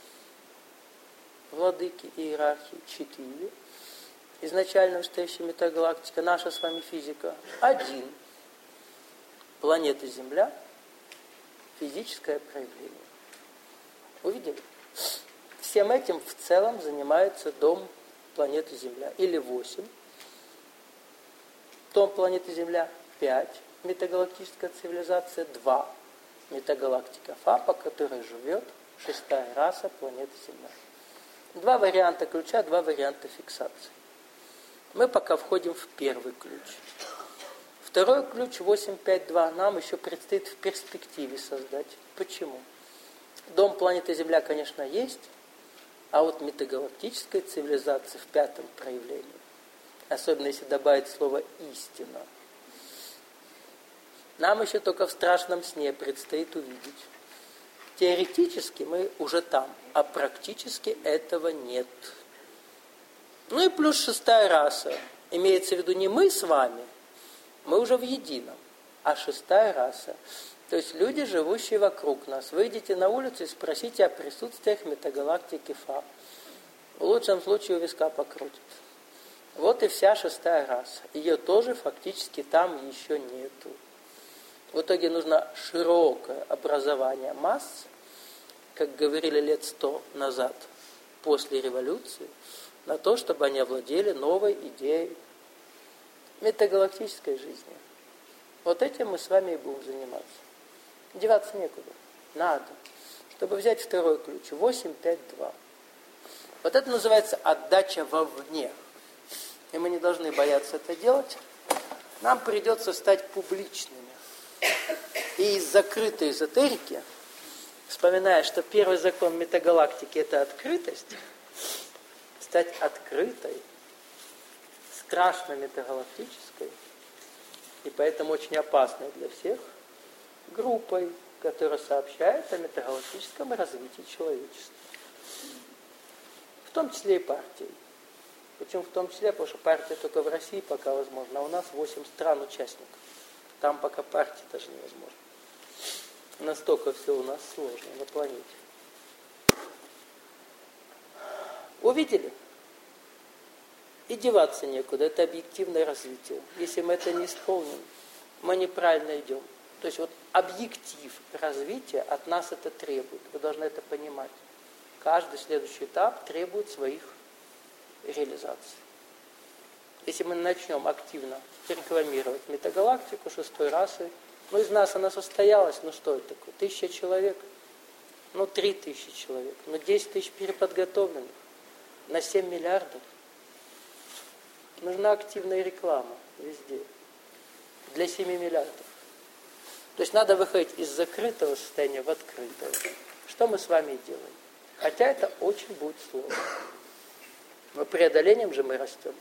Speaker 1: владыки иерархии, 4 изначально вышестоящая метагалактика, наша с вами физика, 1 планета Земля, физическое проявление. Увидели? Всем этим в целом занимается дом планеты Земля. Или 8. Дом планеты Земля 5. Метагалактическая цивилизация 2. Метагалактика Фа, по которой живет 6-я раса планеты Земля. 2 варианта ключа, 2 варианта фиксации. Мы пока входим в первый ключ. Второй ключ 852 нам еще предстоит в перспективе создать. Почему? Дом планеты Земля, конечно, есть, а вот метагалактическая цивилизация в 5-м проявлении, особенно если добавить слово «истина», нам еще только в страшном сне предстоит увидеть. Теоретически мы уже там, а практически этого нет. Ну и плюс 6-я раса. Имеется в виду не мы с вами, мы уже в едином, а 6-я раса. То есть люди, живущие вокруг нас. Выйдите на улицу и спросите о присутствиях метагалактики Фа. В лучшем случае у виска покрутят. Вот и вся 6-я раса. Ее тоже фактически там еще нету. В итоге нужно широкое образование масс, как говорили лет 100 назад, после революции, на то, чтобы они овладели новой идеей метагалактической жизни. Вот этим мы с вами и будем заниматься. Деваться некуда. Надо. Чтобы взять второй ключ. 852. Вот это называется отдача вовне. И мы не должны бояться это делать. Нам придется стать публичными. И из закрытой эзотерики, вспоминая, что первый закон метагалактики – это открытость, стать открытой, страшно метагалактической, и поэтому очень опасной для всех, группой, которая сообщает о метагалактическом развитии человечества. В том числе и партией. Почему в том числе? Потому что партия только в России пока возможна, а у нас 8 стран участников. Там пока партии даже невозможно. Настолько все у нас сложно на планете. Увидели? И деваться некуда. Это объективное развитие. Если мы это не исполним, мы неправильно идем. То есть вот объектив развития от нас это требует. Вы должны это понимать. Каждый следующий этап требует своих реализаций. Если мы начнем активно рекламировать метагалактику 6-й расы, из нас она состоялась, что это такое? 1000 человек, 3000 человек, 10 тысяч переподготовленных, на 7 миллиардов. Нужна активная реклама везде. Для 7 миллиардов. То есть надо выходить из закрытого состояния в открытое. Что мы с вами и делаем. Хотя это очень будет сложно. Но преодолением же мы растем.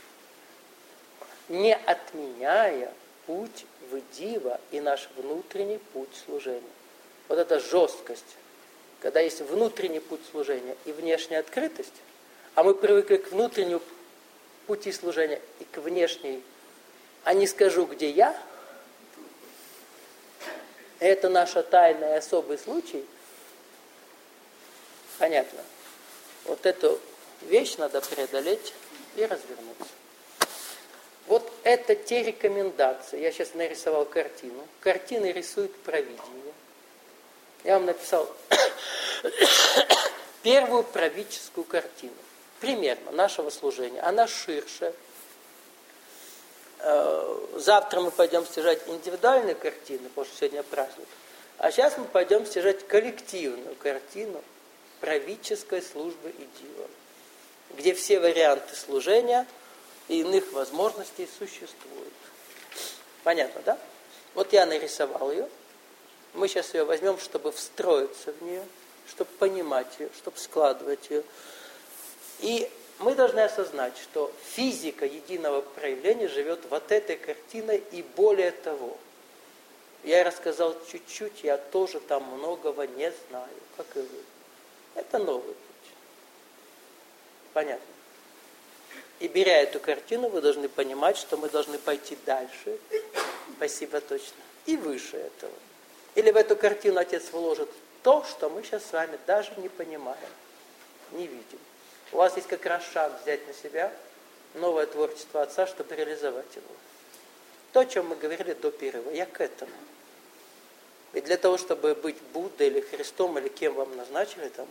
Speaker 1: Не отменяя путь в Дива и наш внутренний путь служения. Вот эта жесткость. Когда есть внутренний путь служения и внешняя открытость, а мы привыкли к внутреннему пути служения и к внешней, а не скажу, где я, это наша тайна и особый случай, понятно. Вот эту вещь надо преодолеть и развернуться. Вот это те рекомендации. Я сейчас нарисовал картину. Картины рисует провидение. Я вам написал первую правительскую картину. Примерно нашего служения. Она ширше. Завтра мы пойдем стяжать индивидуальные картины, потому что сегодня праздник. А сейчас мы пойдем стяжать коллективную картину правительской службы и дива, где все варианты служения и иных возможностей существуют. Понятно, да? Вот я нарисовал ее. Мы сейчас ее возьмем, чтобы встроиться в нее, чтобы понимать ее, чтобы складывать ее. И мы должны осознать, что физика единого проявления живет вот этой картиной, и более того, я рассказал чуть-чуть, я тоже там многого не знаю, как и вы. Это новый путь. Понятно? И беря эту картину, вы должны понимать, что мы должны пойти дальше, спасибо точно, и выше этого. Или в эту картину Отец вложит то, что мы сейчас с вами даже не понимаем, не видим. У вас есть как раз шанс взять на себя новое творчество Отца, чтобы реализовать его. То, о чем мы говорили до перерыва, я к этому. И для того, чтобы быть Буддой или Христом, или кем вам назначили там,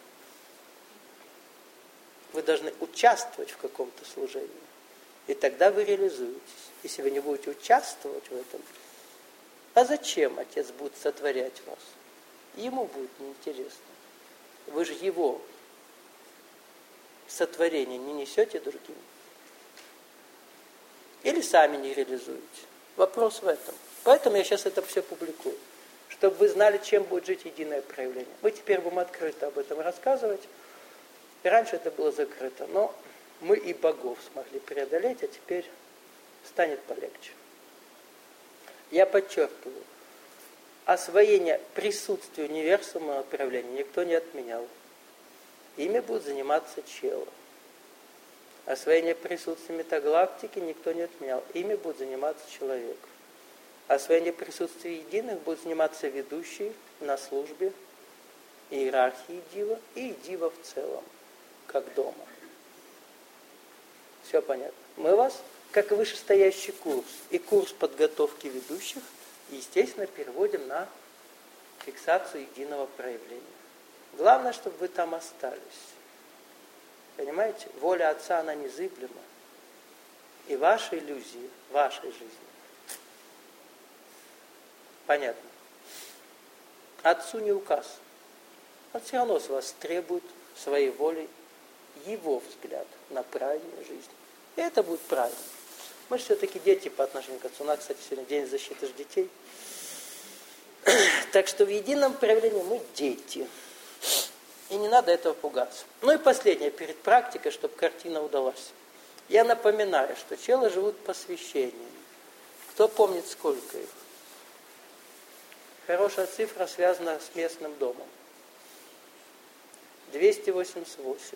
Speaker 1: вы должны участвовать в каком-то служении. И тогда вы реализуетесь. Если вы не будете участвовать в этом, а зачем Отец будет сотворять вас? Ему будет неинтересно. Вы же его сотворение не несете другим. Или сами не реализуете. Вопрос в этом. Поэтому я сейчас это все публикую. Чтобы вы знали, чем будет жить единое проявление. Мы теперь будем открыто об этом рассказывать. И раньше это было закрыто. Но мы и богов смогли преодолеть, а теперь станет полегче. Я подчеркиваю. Освоение присутствия универсума проявления никто не отменял. Ими будет заниматься чело. Освоение присутствия метагалактики никто не отменял. Ими будет заниматься человек. Освоение присутствия единых будет заниматься ведущий на службе иерархии Дива и Дива в целом, как дома. Все понятно. Мы вас, как вышестоящий курс и курс подготовки ведущих, естественно, переводим на фиксацию единого проявления. Главное, чтобы вы там остались. Понимаете? Воля Отца, она незыблема. И ваши иллюзии, вашей жизни. Понятно? Отцу не указ. Он все равно с вас требует своей волей его взгляд на правильную жизнь. И это будет правильно. Мы же все-таки дети по отношению к Отцу. У нас, кстати, сегодня день защиты детей. Так что в едином проявлении мы дети. И не надо этого пугаться. Ну и последнее, перед практикой, чтобы картина удалась. Я напоминаю, что челы живут посвящением. Кто помнит, сколько их? Хорошая цифра связана с местным домом. 288.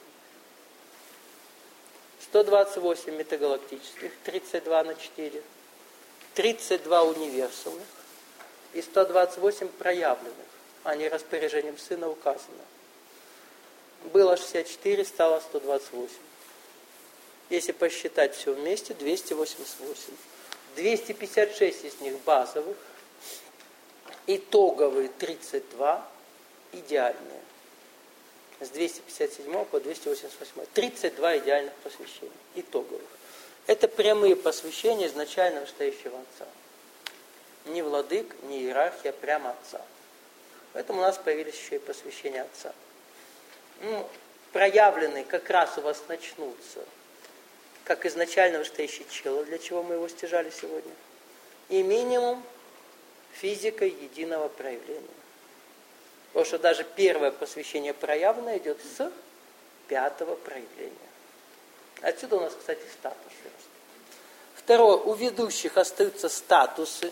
Speaker 1: 128 метагалактических, 32 на 4. 32 универсальных и 128 проявленных, а не распоряжением сына указано. Было 64, стало 128. Если посчитать все вместе, 288. 256 из них базовых, итоговые 32, идеальные. С 257 по 288. 32 идеальных посвящений, итоговых. Это прямые посвящения изначально настоящего Отца. Не владык, не иерархия, прямо Отца. Поэтому у нас появились еще и посвящения Отца. Проявленные как раз у вас начнутся, как изначально настоящий чело, для чего мы его стяжали сегодня. И минимум физикой единого проявления. Потому что даже первое посвящение проявленное идет с 5-го проявления. Отсюда у нас, кстати, статусы. Второе. У ведущих остаются статусы.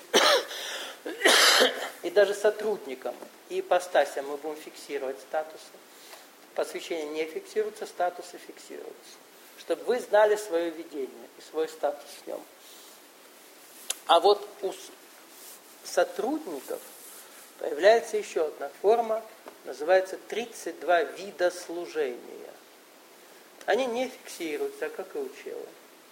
Speaker 1: И даже сотрудникам и ипостасям мы будем фиксировать статусы. Посвящения не фиксируются, статусы фиксируются. Чтобы вы знали свое видение и свой статус в нем. А вот у сотрудников появляется еще одна форма, называется 32 вида служения. Они не фиксируются, как и у чела.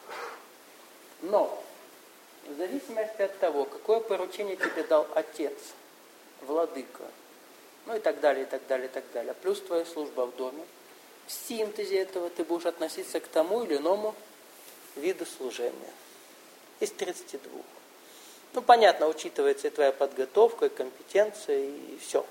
Speaker 1: Но, в зависимости от того, какое поручение тебе дал Отец, Владыка, ну и так далее, и так далее, и так далее, плюс твоя служба в доме, в синтезе этого ты будешь относиться к тому или иному виду служения. Из 32. Ну, понятно, учитывается и твоя подготовка, и компетенция, и все.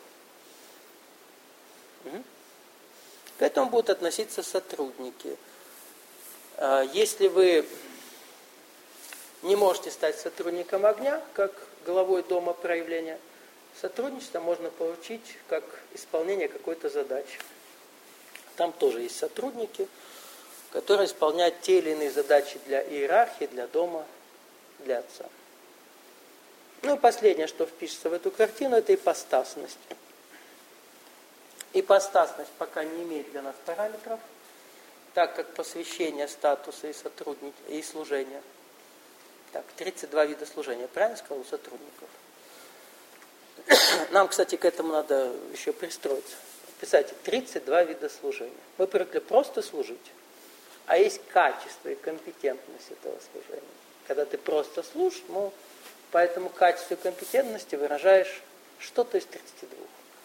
Speaker 1: К этому будут относиться сотрудники. Если вы не можете стать сотрудником огня, как главой дома проявления, сотрудничество можно получить как исполнение какой-то задачи. Там тоже есть сотрудники, которые исполняют те или иные задачи для иерархии, для дома, для Отца. Ну и последнее, что впишется в эту картину, это ипостасность. Ипостасность пока не имеет для нас параметров, так как посвящение, статуса и служения. Так, 32 вида служения, правильно сказал, у сотрудников? Нам, кстати, к этому надо еще пристроиться. Писайте, 32 вида служения. Мы привыкли просто служить, а есть качество и компетентность этого служения. Когда ты просто служишь, по этому качеству и компетентности выражаешь что-то из 32.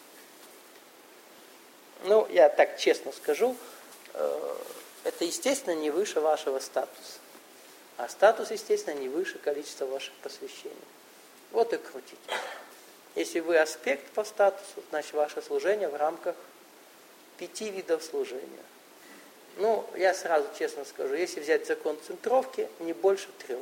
Speaker 1: Ну, я так честно скажу, это, естественно, не выше вашего статуса. А статус, естественно, не выше количества ваших посвящений. Вот и крутите. Если вы аспект по статусу, значит, ваше служение в рамках 5 видов служения. Ну, я сразу честно скажу, если взять закон центровки, не больше 3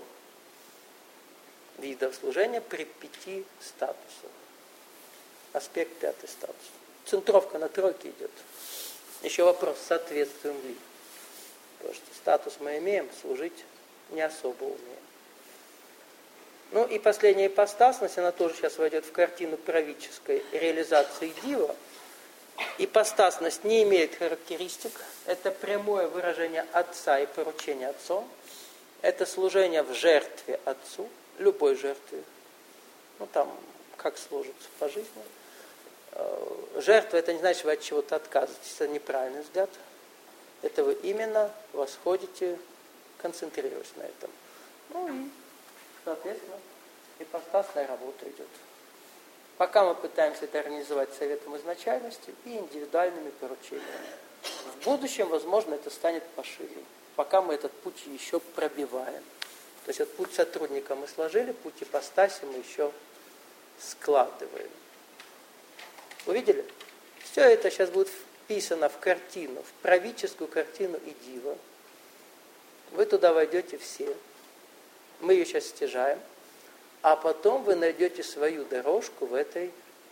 Speaker 1: видов служения при 5 статусах. Аспект 5 статус. Центровка на 3 идет. Еще вопрос, соответствуем ли. Потому что статус мы имеем, служить не особо умеем. Ну и последняя ипостасность, она тоже сейчас войдет в картину правительской реализации дива. Ипостасность не имеет характеристик. Это прямое выражение Отца и поручение Отцом. Это служение в жертве Отцу, любой жертве. Ну там, как сложится по жизни. Жертва, это не значит, что вы от чего-то отказываетесь. Это неправильный взгляд. Это вы именно восходите, концентрируясь на этом. Ну и, соответственно, ипостасная работа идет. Пока мы пытаемся это организовать советом изначальности и индивидуальными поручениями. В будущем, возможно, это станет пошире. Пока мы этот путь еще пробиваем. То есть вот путь сотрудника мы сложили, путь ипостаси мы еще складываем. Увидели? Все это сейчас будет вписано в картину, в правительскую картину и дива. Вы туда войдете все. Мы ее сейчас стяжаем. А потом вы найдете свою дорожку в этой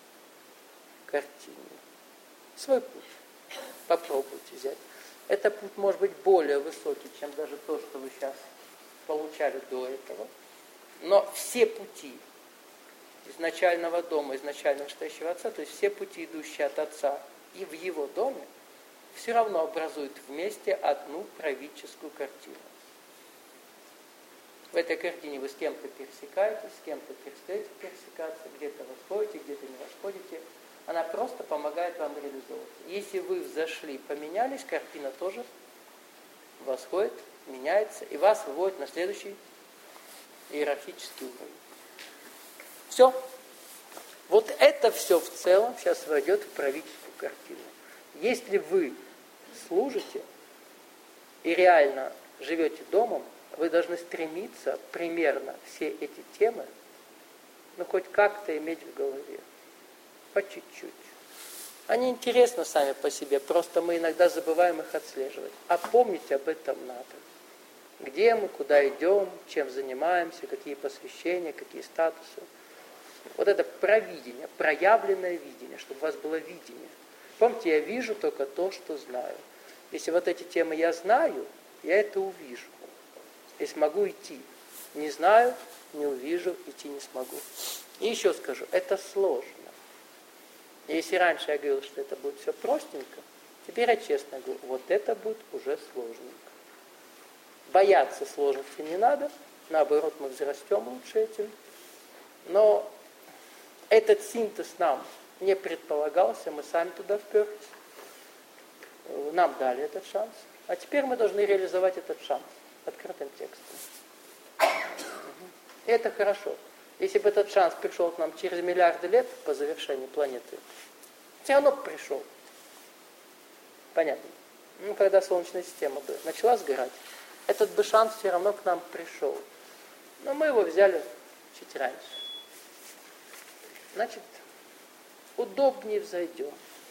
Speaker 1: картине. Свой путь. Попробуйте взять. Этот путь может быть более высокий, чем даже то, что вы сейчас получали до этого. Но все пути изначального дома, изначально настоящего Отца, то есть все пути, идущие от Отца и в Его доме, все равно образуют вместе одну правительскую картину. В этой картине вы с кем-то пересекаетесь, с кем-то перестаете пересекаться, где-то расходите, где-то не расходите. Она просто помогает вам реализовываться. Если вы взошли, поменялись, картина тоже восходит, меняется, и вас выводит на следующий иерархический уровень. Все. Вот это все в целом сейчас войдет в правительскую картину. Если вы служите и реально живете домом, вы должны стремиться примерно все эти темы, хоть как-то иметь в голове. По чуть-чуть. Они интересны сами по себе, просто мы иногда забываем их отслеживать. А помнить об этом надо. Где мы, куда идем, чем занимаемся, какие посвящения, какие статусы. Вот это провидение, проявленное видение, чтобы у вас было видение. Помните, я вижу только то, что знаю. Если вот эти темы я знаю, я это увижу. И смогу идти. Не знаю, не увижу, идти не смогу. И еще скажу, это сложно. Если раньше я говорил, что это будет все простенько, теперь я честно говорю, вот это будет уже сложненько. Бояться сложности не надо, наоборот, мы взрастем лучше этим. Но этот синтез нам не предполагался, мы сами туда вперлись. Нам дали этот шанс. А теперь мы должны реализовать этот шанс открытым текстом. И это хорошо. Если бы этот шанс пришел к нам через миллиарды лет по завершении планеты, все равно пришел. Понятно? Когда Солнечная система бы начала сгорать, этот бы шанс все равно к нам пришел. Но мы его взяли чуть раньше. Значит, удобнее взойдем.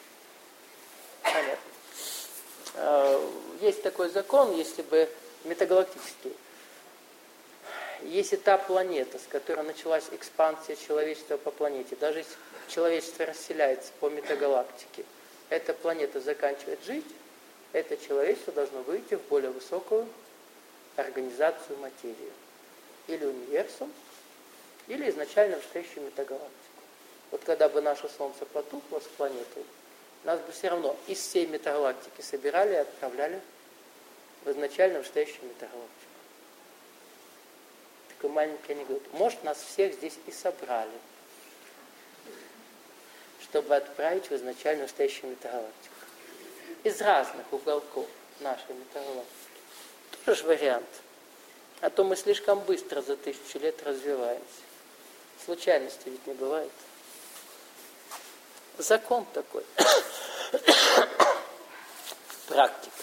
Speaker 1: Понятно. Есть такой закон, если бы метагалактический. Если та планета, с которой началась экспансия человечества по планете, даже если человечество расселяется по метагалактике, эта планета заканчивает жить, это человечество должно выйти в более высокую организацию материи. Или универсум, или изначально настоящую метагалактику. Вот когда бы наше Солнце потухло с планетой, нас бы все равно из всей метагалактики собирали и отправляли в изначально настоящую метагалактику. Такой маленький анекдот. Может, нас всех здесь и собрали, чтобы отправить в изначально настоящую метагалактику. Из разных уголков нашей метагалактики. Тоже же вариант. А то мы слишком быстро за 1000 лет развиваемся. Случайности ведь не бывает. Закон такой. Практика.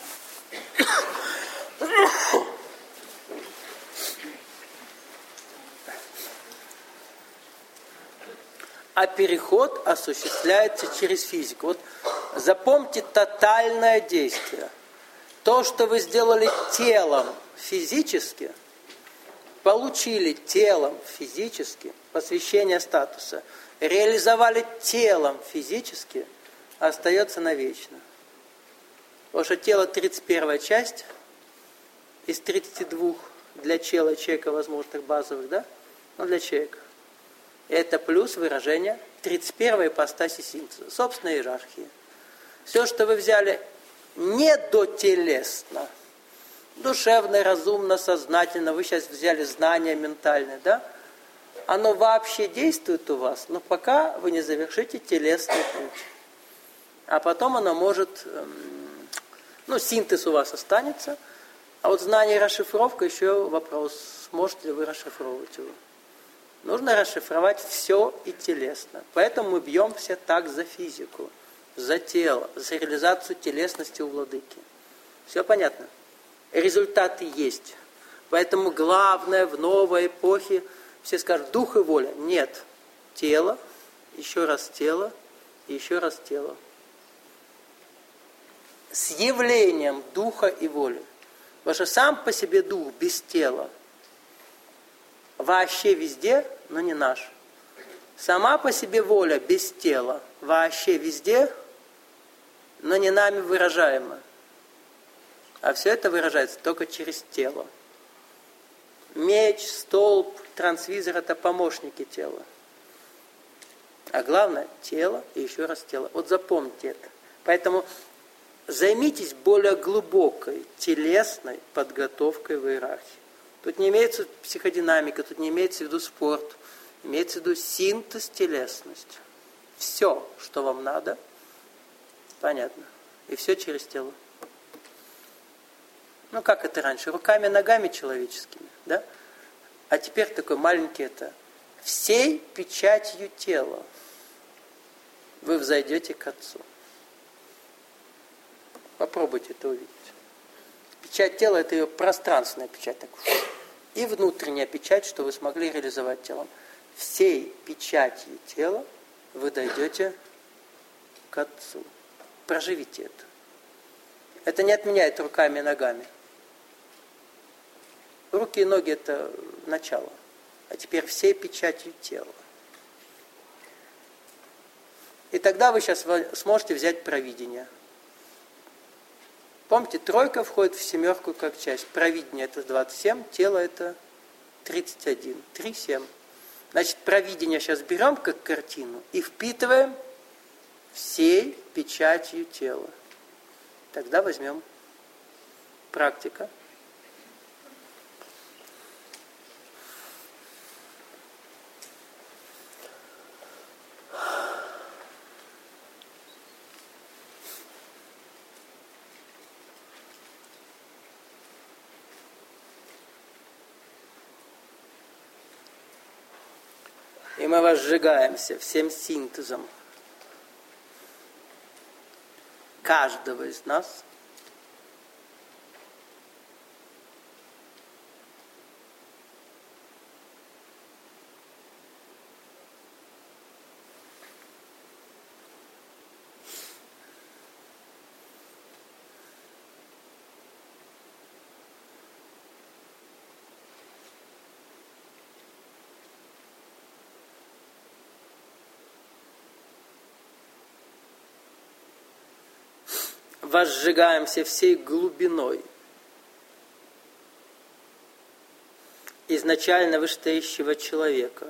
Speaker 1: А переход осуществляется через физику. Вот запомните тотальное действие. То, что вы сделали телом физически, получили телом физически посвящение статуса, реализовали телом физически, остается навечно. Потому что тело 31 часть из 32 для человека возможных базовых, да? Но для человека. Это плюс выражение 31 ипостаси синтеза, собственной иерархии. Все, что вы взяли не дотелесно, душевно, разумно, сознательно, вы сейчас взяли знания ментальные, да? Оно вообще действует у вас, но пока вы не завершите телесный путь. А потом оно может, синтез у вас останется, а вот знание и расшифровка еще вопрос, сможете ли вы расшифровывать его. Нужно расшифровать все и телесно. Поэтому мы бьем все так за физику, за тело, за реализацию телесности у владыки. Все понятно? Результаты есть. Поэтому главное в новой эпохе, все скажут, дух и воля. Нет. Тело, еще раз тело, и еще раз тело. С явлением духа и воли. Потому что сам по себе дух без тела вообще везде, но не наш. Сама по себе воля без тела вообще везде, но не нами выражаема. А все это выражается только через тело. Меч, столб, трансвизор – это помощники тела. А главное – тело и еще раз тело. Вот запомните это. Поэтому займитесь более глубокой телесной подготовкой в иерархии. Тут не имеется психодинамика, тут не имеется в виду спорт. Имеется в виду синтез телесности. Все, что вам надо, понятно. И все через тело. Ну, как это раньше? Руками, ногами человеческими, да? А теперь такой маленький это. Всей печатью тела вы взойдете к Отцу. Попробуйте это увидеть. Печать тела – это ее пространственная печать. Так. И внутренняя печать, что вы смогли реализовать телом. Всей печатью тела вы дойдете к Отцу. Проживите это. Это не отменяет руками и ногами. Руки и ноги – это начало. А теперь всей печатью тела. И тогда вы сейчас сможете взять провидение. Помните, тройка входит в семерку как часть. Провидение – это 27, тело – это 31. 3, 7. Значит, провидение сейчас берем как картину и впитываем всей печатью тела. Тогда возьмем практика. И мы возжигаемся всем синтезом каждого из нас. Возжигаемся всей глубиной изначально вышестоящего человека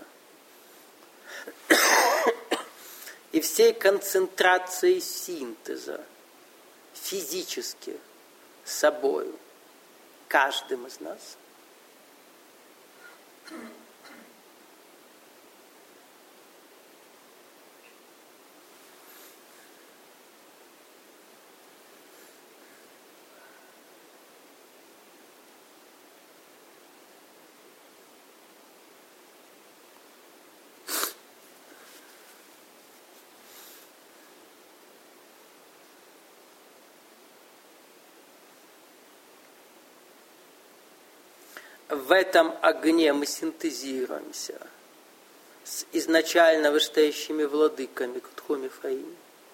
Speaker 1: и всей концентрацией синтеза физически собою, каждым из нас. В этом огне мы синтезируемся с изначально вышестоящими владыками Кутху Мифраим.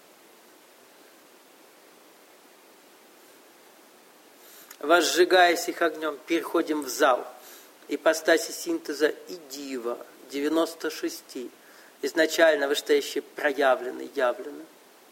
Speaker 1: Возжигаясь их огнем, переходим в зал ипостаси синтеза и дива 96, изначально вышестоящие проявлены, явлены.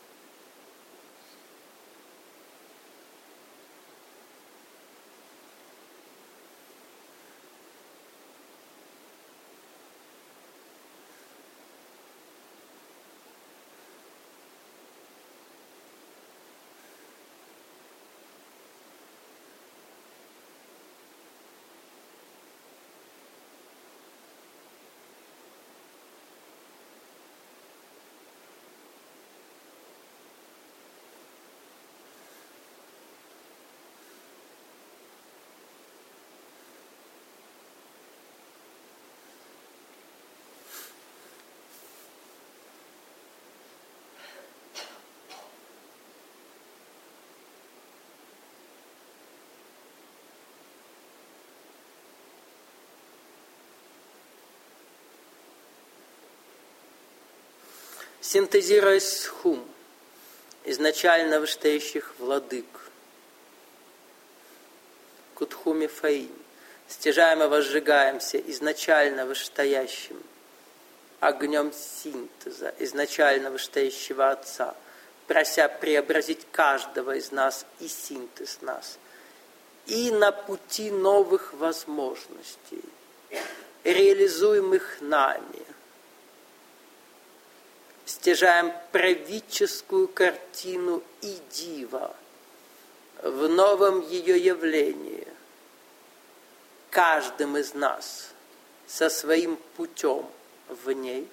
Speaker 1: Синтезируясь с хум, изначально вышестоящих владык, Кутху Мифраим, стяжаемо возжигаемся изначально вышестоящим огнем синтеза, изначально вышестоящего Отца, прося преобразить каждого из нас и синтез нас. И на пути новых возможностей, реализуемых нами, стяжаем правительскую картину и дива в новом ее явлении, каждым из нас со своим путем в ней.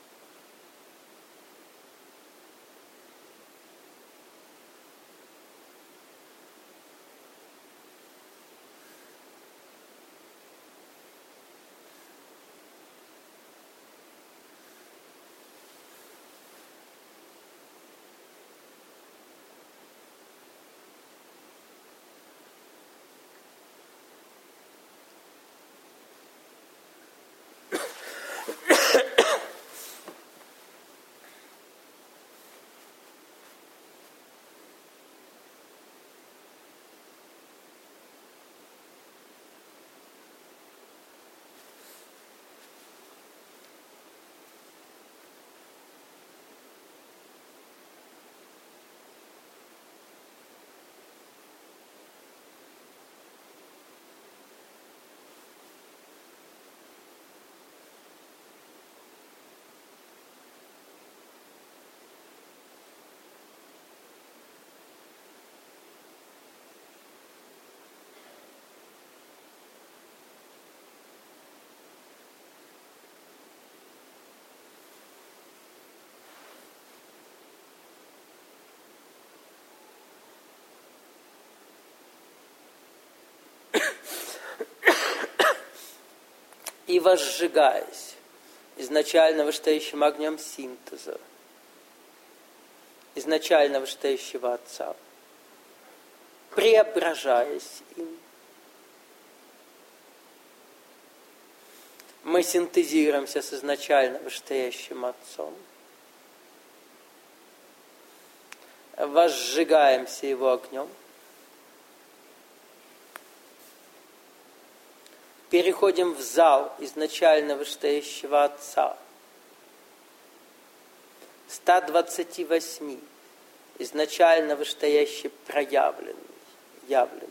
Speaker 1: И возжигаясь изначально вышестоящим огнем синтеза, изначально вышестоящего Отца, преображаясь им, мы синтезируемся с изначально вышестоящим Отцом, возжигаемся Его огнем, переходим в зал изначально вышестоящего Отца, 128 изначально вышестоящий проявленный, явленный.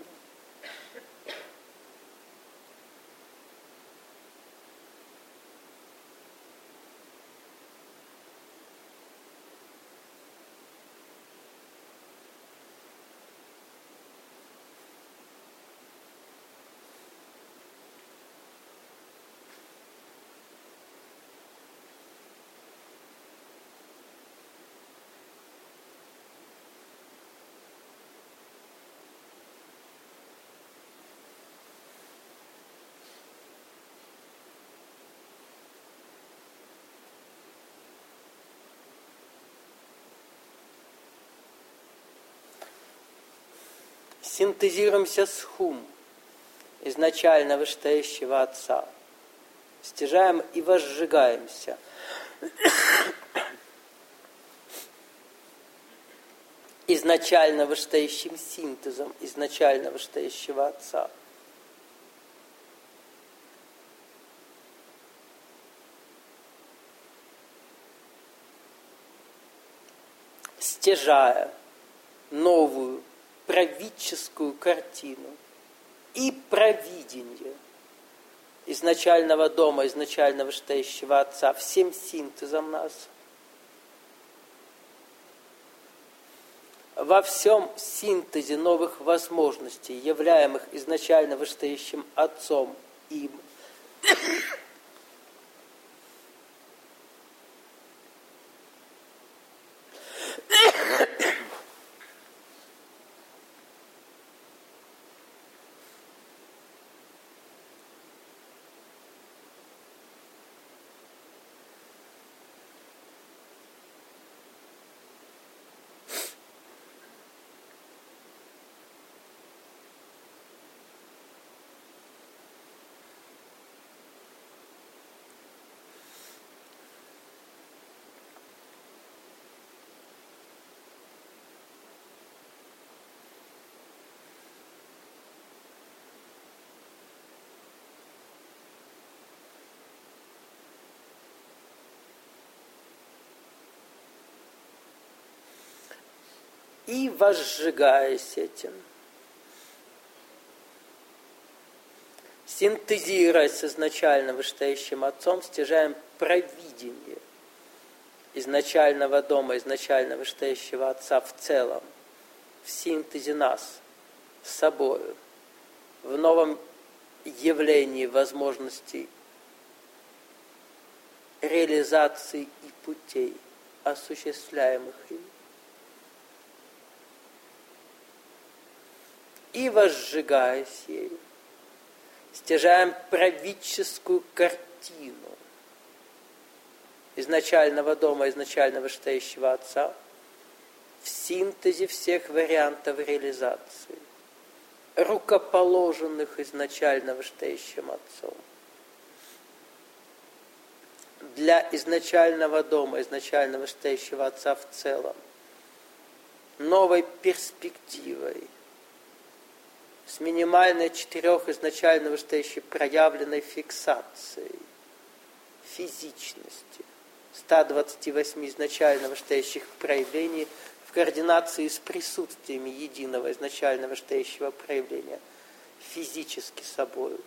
Speaker 1: Синтезируемся с хум изначально вышестоящего Отца, стяжаем и возжигаемся изначально вышестоящим синтезом изначально вышестоящего Отца. Стяжая новую правительскую картину и провидение изначального дома, изначально вышестоящего Отца, всем синтезом нас, во всем синтезе новых возможностей, являемых изначально вышестоящим Отцом им, И возжигаясь этим, синтезируясь с изначально вышестоящим Отцом, стяжаем провидение изначального дома, изначально вышестоящего Отца в целом, в синтезе нас с собою, в новом явлении возможностей реализации и путей, осуществляемых им. И возжигаясь ею, стяжаем правительскую картину изначального дома, изначально вышестоящего Отца в синтезе всех вариантов реализации, рукоположенных изначально вышестоящим Отцом. Для изначального дома, изначально вышестоящего Отца в целом, новой перспективой, с минимальной 4 изначально вышестоящей проявленной фиксацией, физичности, 128 изначально вышестоящих проявлений в координации с присутствиями единого изначально вышестоящего проявления физически собою.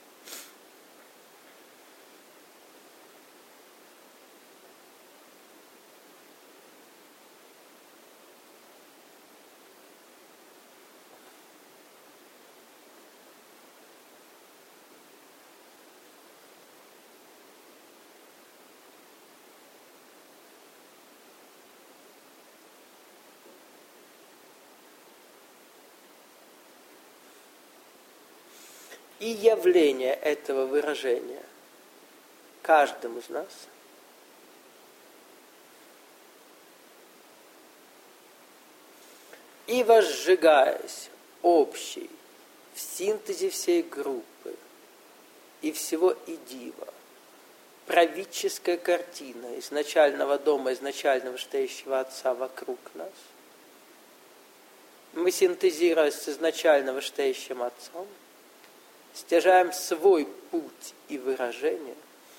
Speaker 1: И явление этого выражения каждому из нас и возжигаясь общей в синтезе всей группы и всего идива, правительская картина изначального дома, изначально вышестоящего Отца вокруг нас, мы, синтезируясь с изначально вышестоящим Отцом, стяжаем свой путь и выражение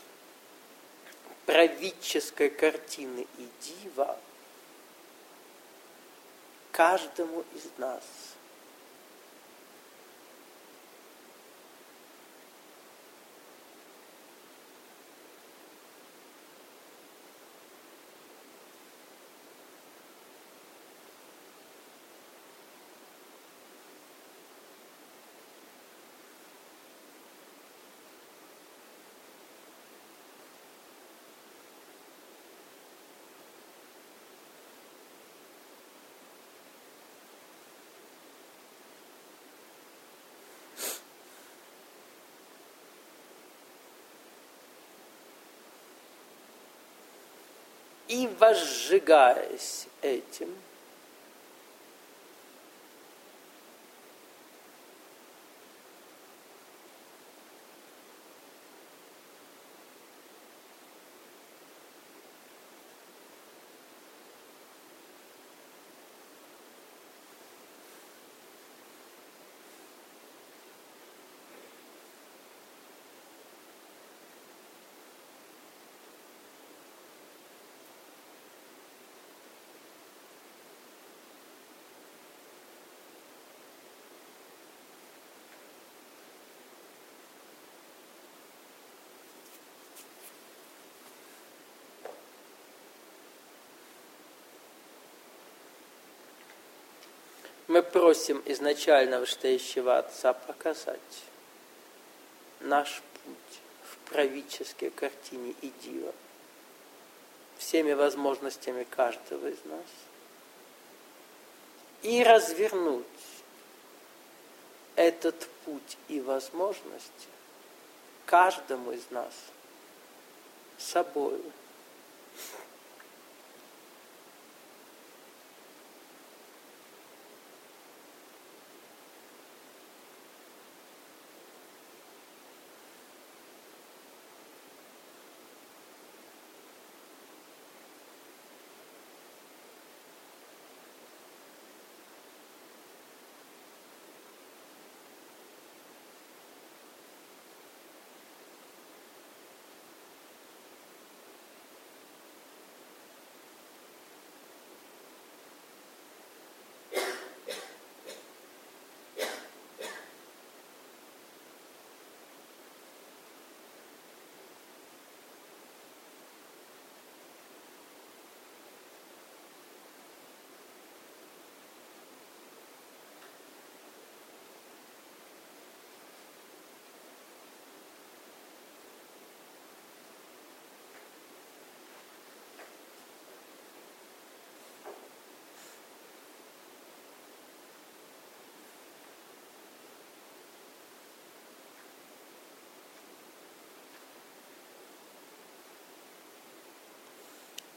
Speaker 1: правительской картины и дива каждому из нас. И возжигаясь этим, мы просим изначально вышестоящего Отца показать наш путь в правительской картине и дива всеми возможностями каждого из нас и развернуть этот путь и возможности каждому из нас собою.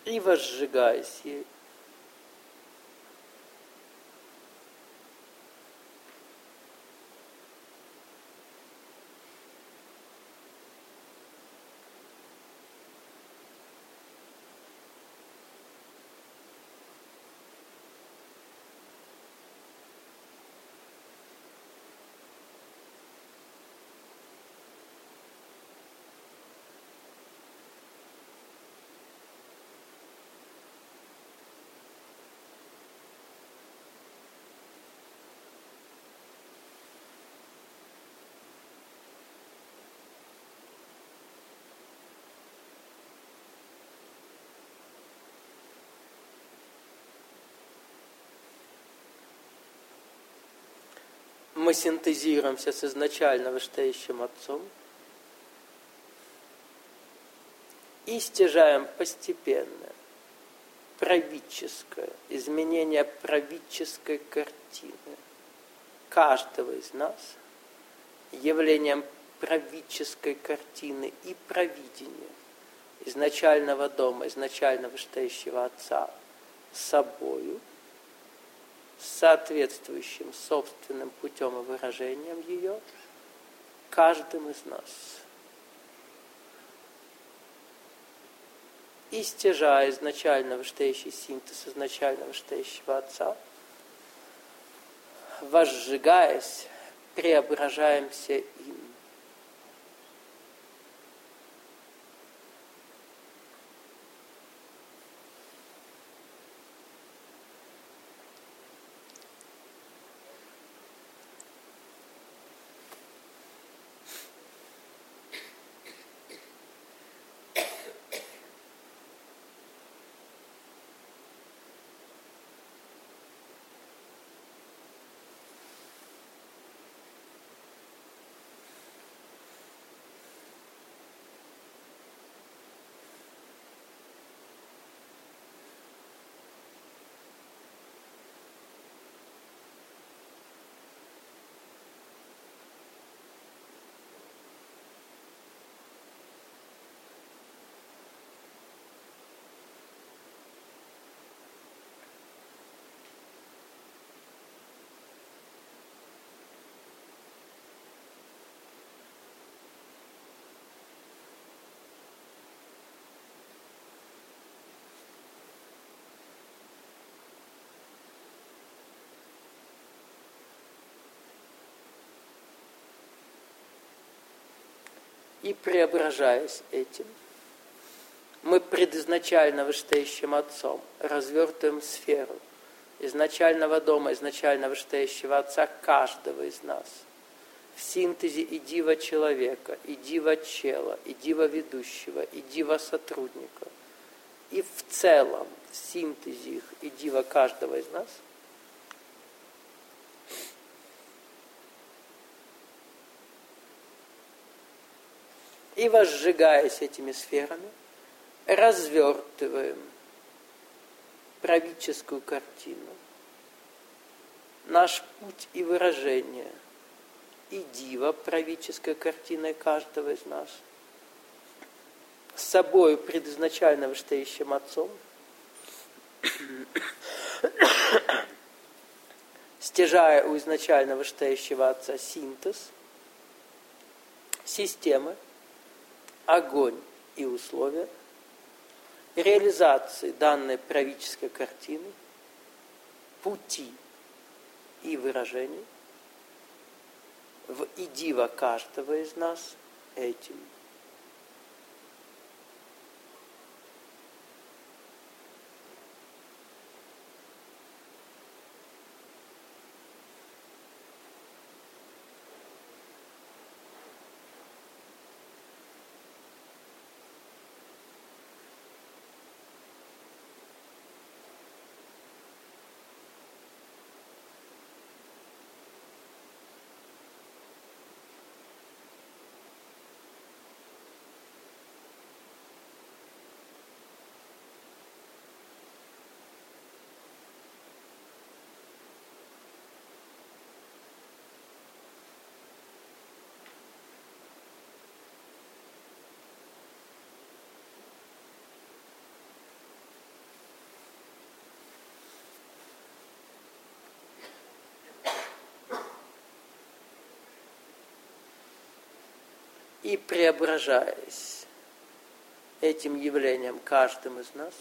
Speaker 1: и возжигаясь ей. Мы синтезируемся с изначально вышестоящим Отцом и стяжаем постепенно правительское изменение правительской картины каждого из нас явлением правительской картины и провидения изначального дома, изначально вышестоящего Отца собою, соответствующим собственным путем и выражением ее, каждым из нас. И стяжая изначально вышестоящий синтез изначально вышестоящего Отца, возжигаясь, преображаемся им. И преображаясь этим, мы предизначально вышестоящим Отцом развертываем сферу изначального дома, изначально вышестоящего Отца каждого из нас в синтезе и дива человека, и дива чела, и дива ведущего, и дива сотрудника, и в целом в синтезе их и дива каждого из нас. И, возжигаясь этими сферами, развертываем правительскую картину, наш путь и выражение, и дива правительской картиной каждого из нас, с собою предизначально вышестоящим Отцом, стяжая у изначально вышестоящего Отца синтез, системы, огонь и условия реализации данной правительской картины, пути и выражений в идива каждого из нас этим. И преображаясь этим явлением каждым из нас,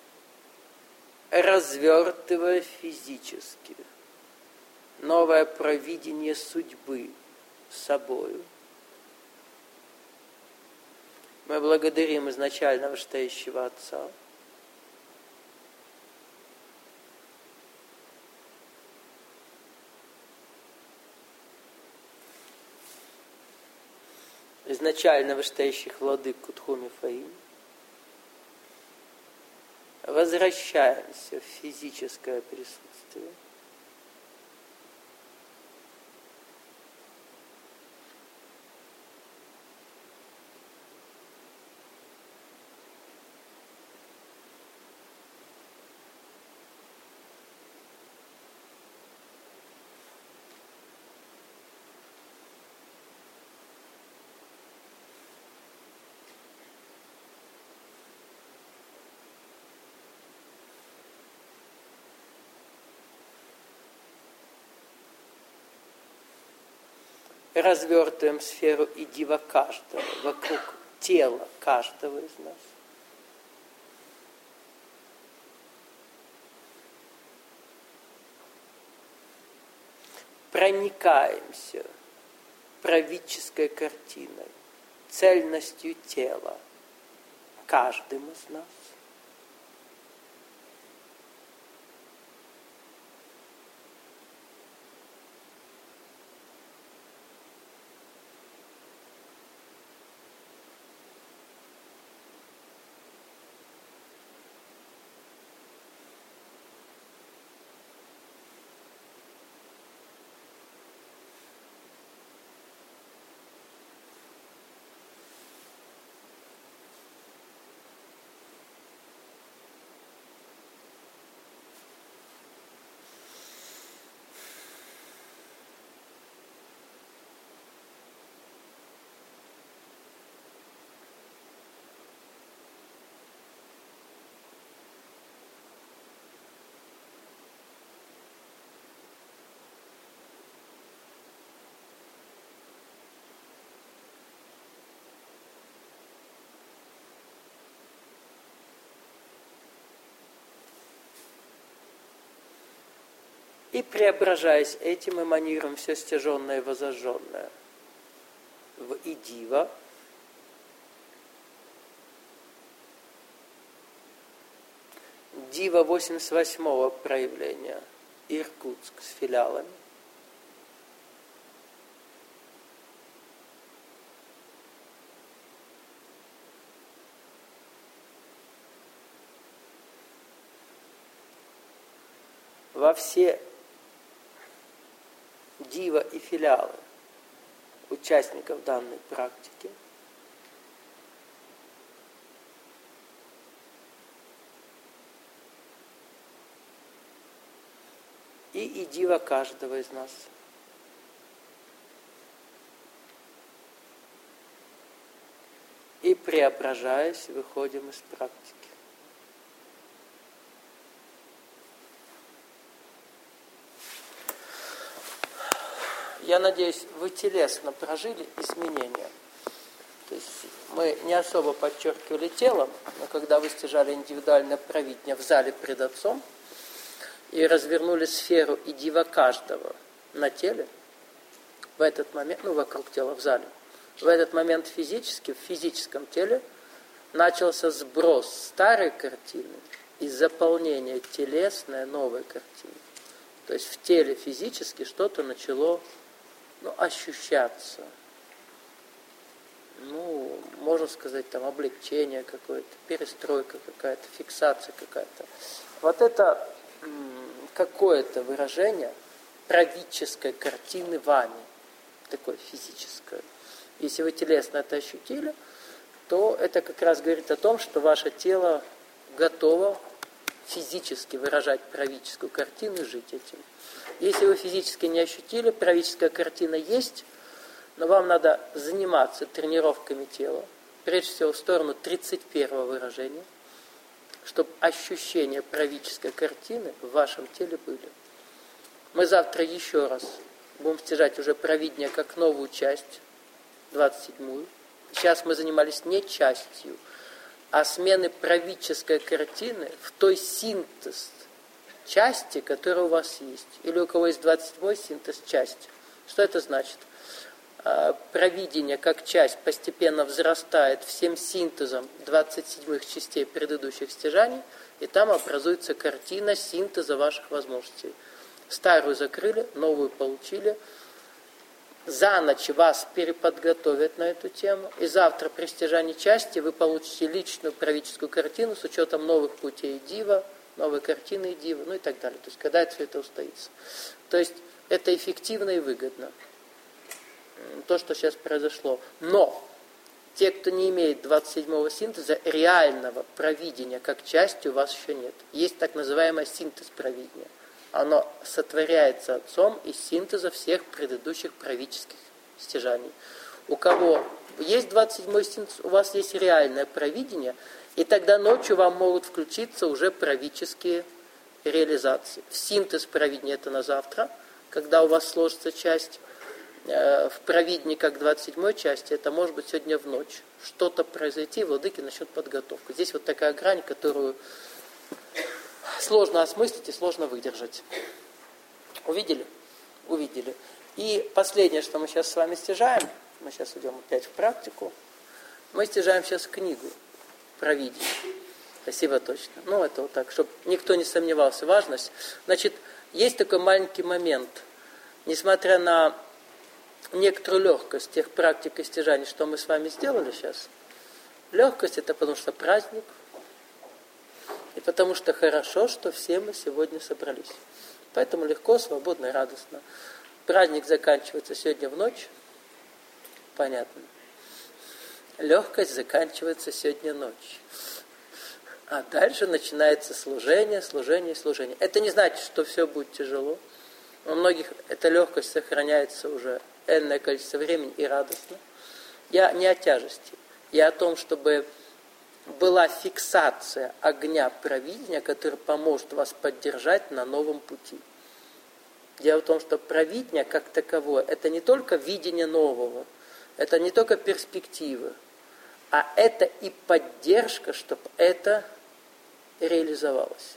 Speaker 1: развертывая физически новое провидение судьбы собою, мы благодарим изначально вышестоящего Отца, изначально вышестоящих владык Кутхуми Фаим, возвращаемся в физическое присутствие. Развертываем сферу идива каждого, вокруг тела каждого из нас. Проникаемся правительской картиной, цельностью тела каждым из нас. И преображаясь этим, эманируем все стяженное и возожженное в идива, дива 88-го проявления, Иркутск с филиалами, во все дива и филиалы участников данной практики, и дива каждого из нас. И преображаясь, выходим из практики. Я надеюсь, вы телесно прожили изменения. То есть мы не особо подчеркивали телом, но когда вы стяжали индивидуальное провидение в зале пред Отцом и развернули сферу идива каждого на теле, в этот момент, вокруг тела в зале, в этот момент физически, в физическом теле начался сброс старой картины и заполнение телесной новой картины. То есть в теле физически что-то начало ощущаться. Можно сказать, там облегчение какое-то, перестройка какая-то, фиксация какая-то. Вот это какое-то выражение правительской картины вами, такое физическое. Если вы телесно это ощутили, то это как раз говорит о том, что ваше тело готово физически выражать правительскую картину и жить этим. Если вы физически не ощутили, правительская картина есть, но вам надо заниматься тренировками тела, прежде всего в сторону 31-го выражения, чтобы ощущения правительской картины в вашем теле были. Мы завтра еще раз будем стяжать уже провидение как новую часть, 27-ю, сейчас мы занимались не частью, а смены правительской картины в той синтез части, которая у вас есть. Или у кого есть 27-й синтез части. Что это значит? Провидение как часть постепенно взрастает всем синтезом 27-х частей предыдущих стяжаний, и там образуется картина синтеза ваших возможностей. Старую закрыли, новую получили. За ночь вас переподготовят на эту тему, и завтра при стяжании части вы получите личную правительскую картину с учетом новых путей дива, новой картины дива, ну и так далее. То есть, когда все это устоится. То есть, это эффективно и выгодно. То, что сейчас произошло. Но те, кто не имеет 27-го синтеза, реального провидения как части у вас еще нет. Есть так называемый синтез провидения. Оно сотворяется Отцом из синтеза всех предыдущих правительских стяжаний. У кого есть 27-й синтез, у вас есть реальное провидение, и тогда ночью вам могут включиться уже правительские реализации. В синтез провидения это на завтра, когда у вас сложится часть. В провидении, как 27-й части, это может быть сегодня в ночь. Что-то произойти, владыки начнут подготовку. Здесь вот такая грань, которую сложно осмыслить и сложно выдержать. Увидели? Увидели. И последнее, что мы сейчас с вами стяжаем, мы сейчас идем опять в практику, мы стяжаем сейчас книгу провидения. Спасибо, точно. Ну, это вот так, чтобы никто не сомневался. Важность. Значит, есть такой маленький момент. Несмотря на некоторую легкость тех практик и стяжаний, что мы с вами сделали сейчас. Легкость это потому что праздник, и потому что хорошо, что все мы сегодня собрались. Поэтому легко, свободно и радостно. Праздник заканчивается сегодня в ночь. Понятно. Легкость заканчивается сегодня ночью. А дальше начинается служение, служение, служение. Это не значит, что все будет тяжело. У многих эта легкость сохраняется уже энное количество времени и радостно. Я не о тяжести. Я о том, чтобы была фиксация огня провидения, который поможет вас поддержать на новом пути. Дело в том, что провидение как таковое, это не только видение нового, это не только перспективы, а это и поддержка, чтобы это реализовалось.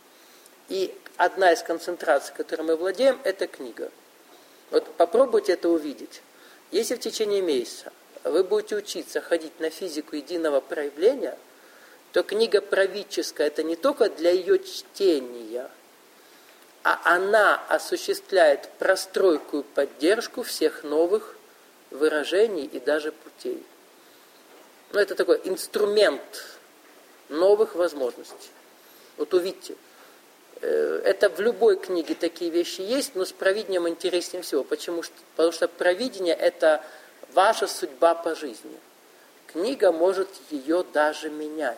Speaker 1: И одна из концентраций, которой мы владеем, это книга. Вот попробуйте это увидеть. Если в течение месяца вы будете учиться ходить на физику единого проявления, то книга правительская это не только для ее чтения, а она осуществляет простройку и поддержку всех новых выражений и даже путей. Ну, это такой инструмент новых возможностей. Вот увидите. Это в любой книге такие вещи есть, но с провидением интереснее всего. Почему? Потому что провидение это ваша судьба по жизни. Книга может ее даже менять.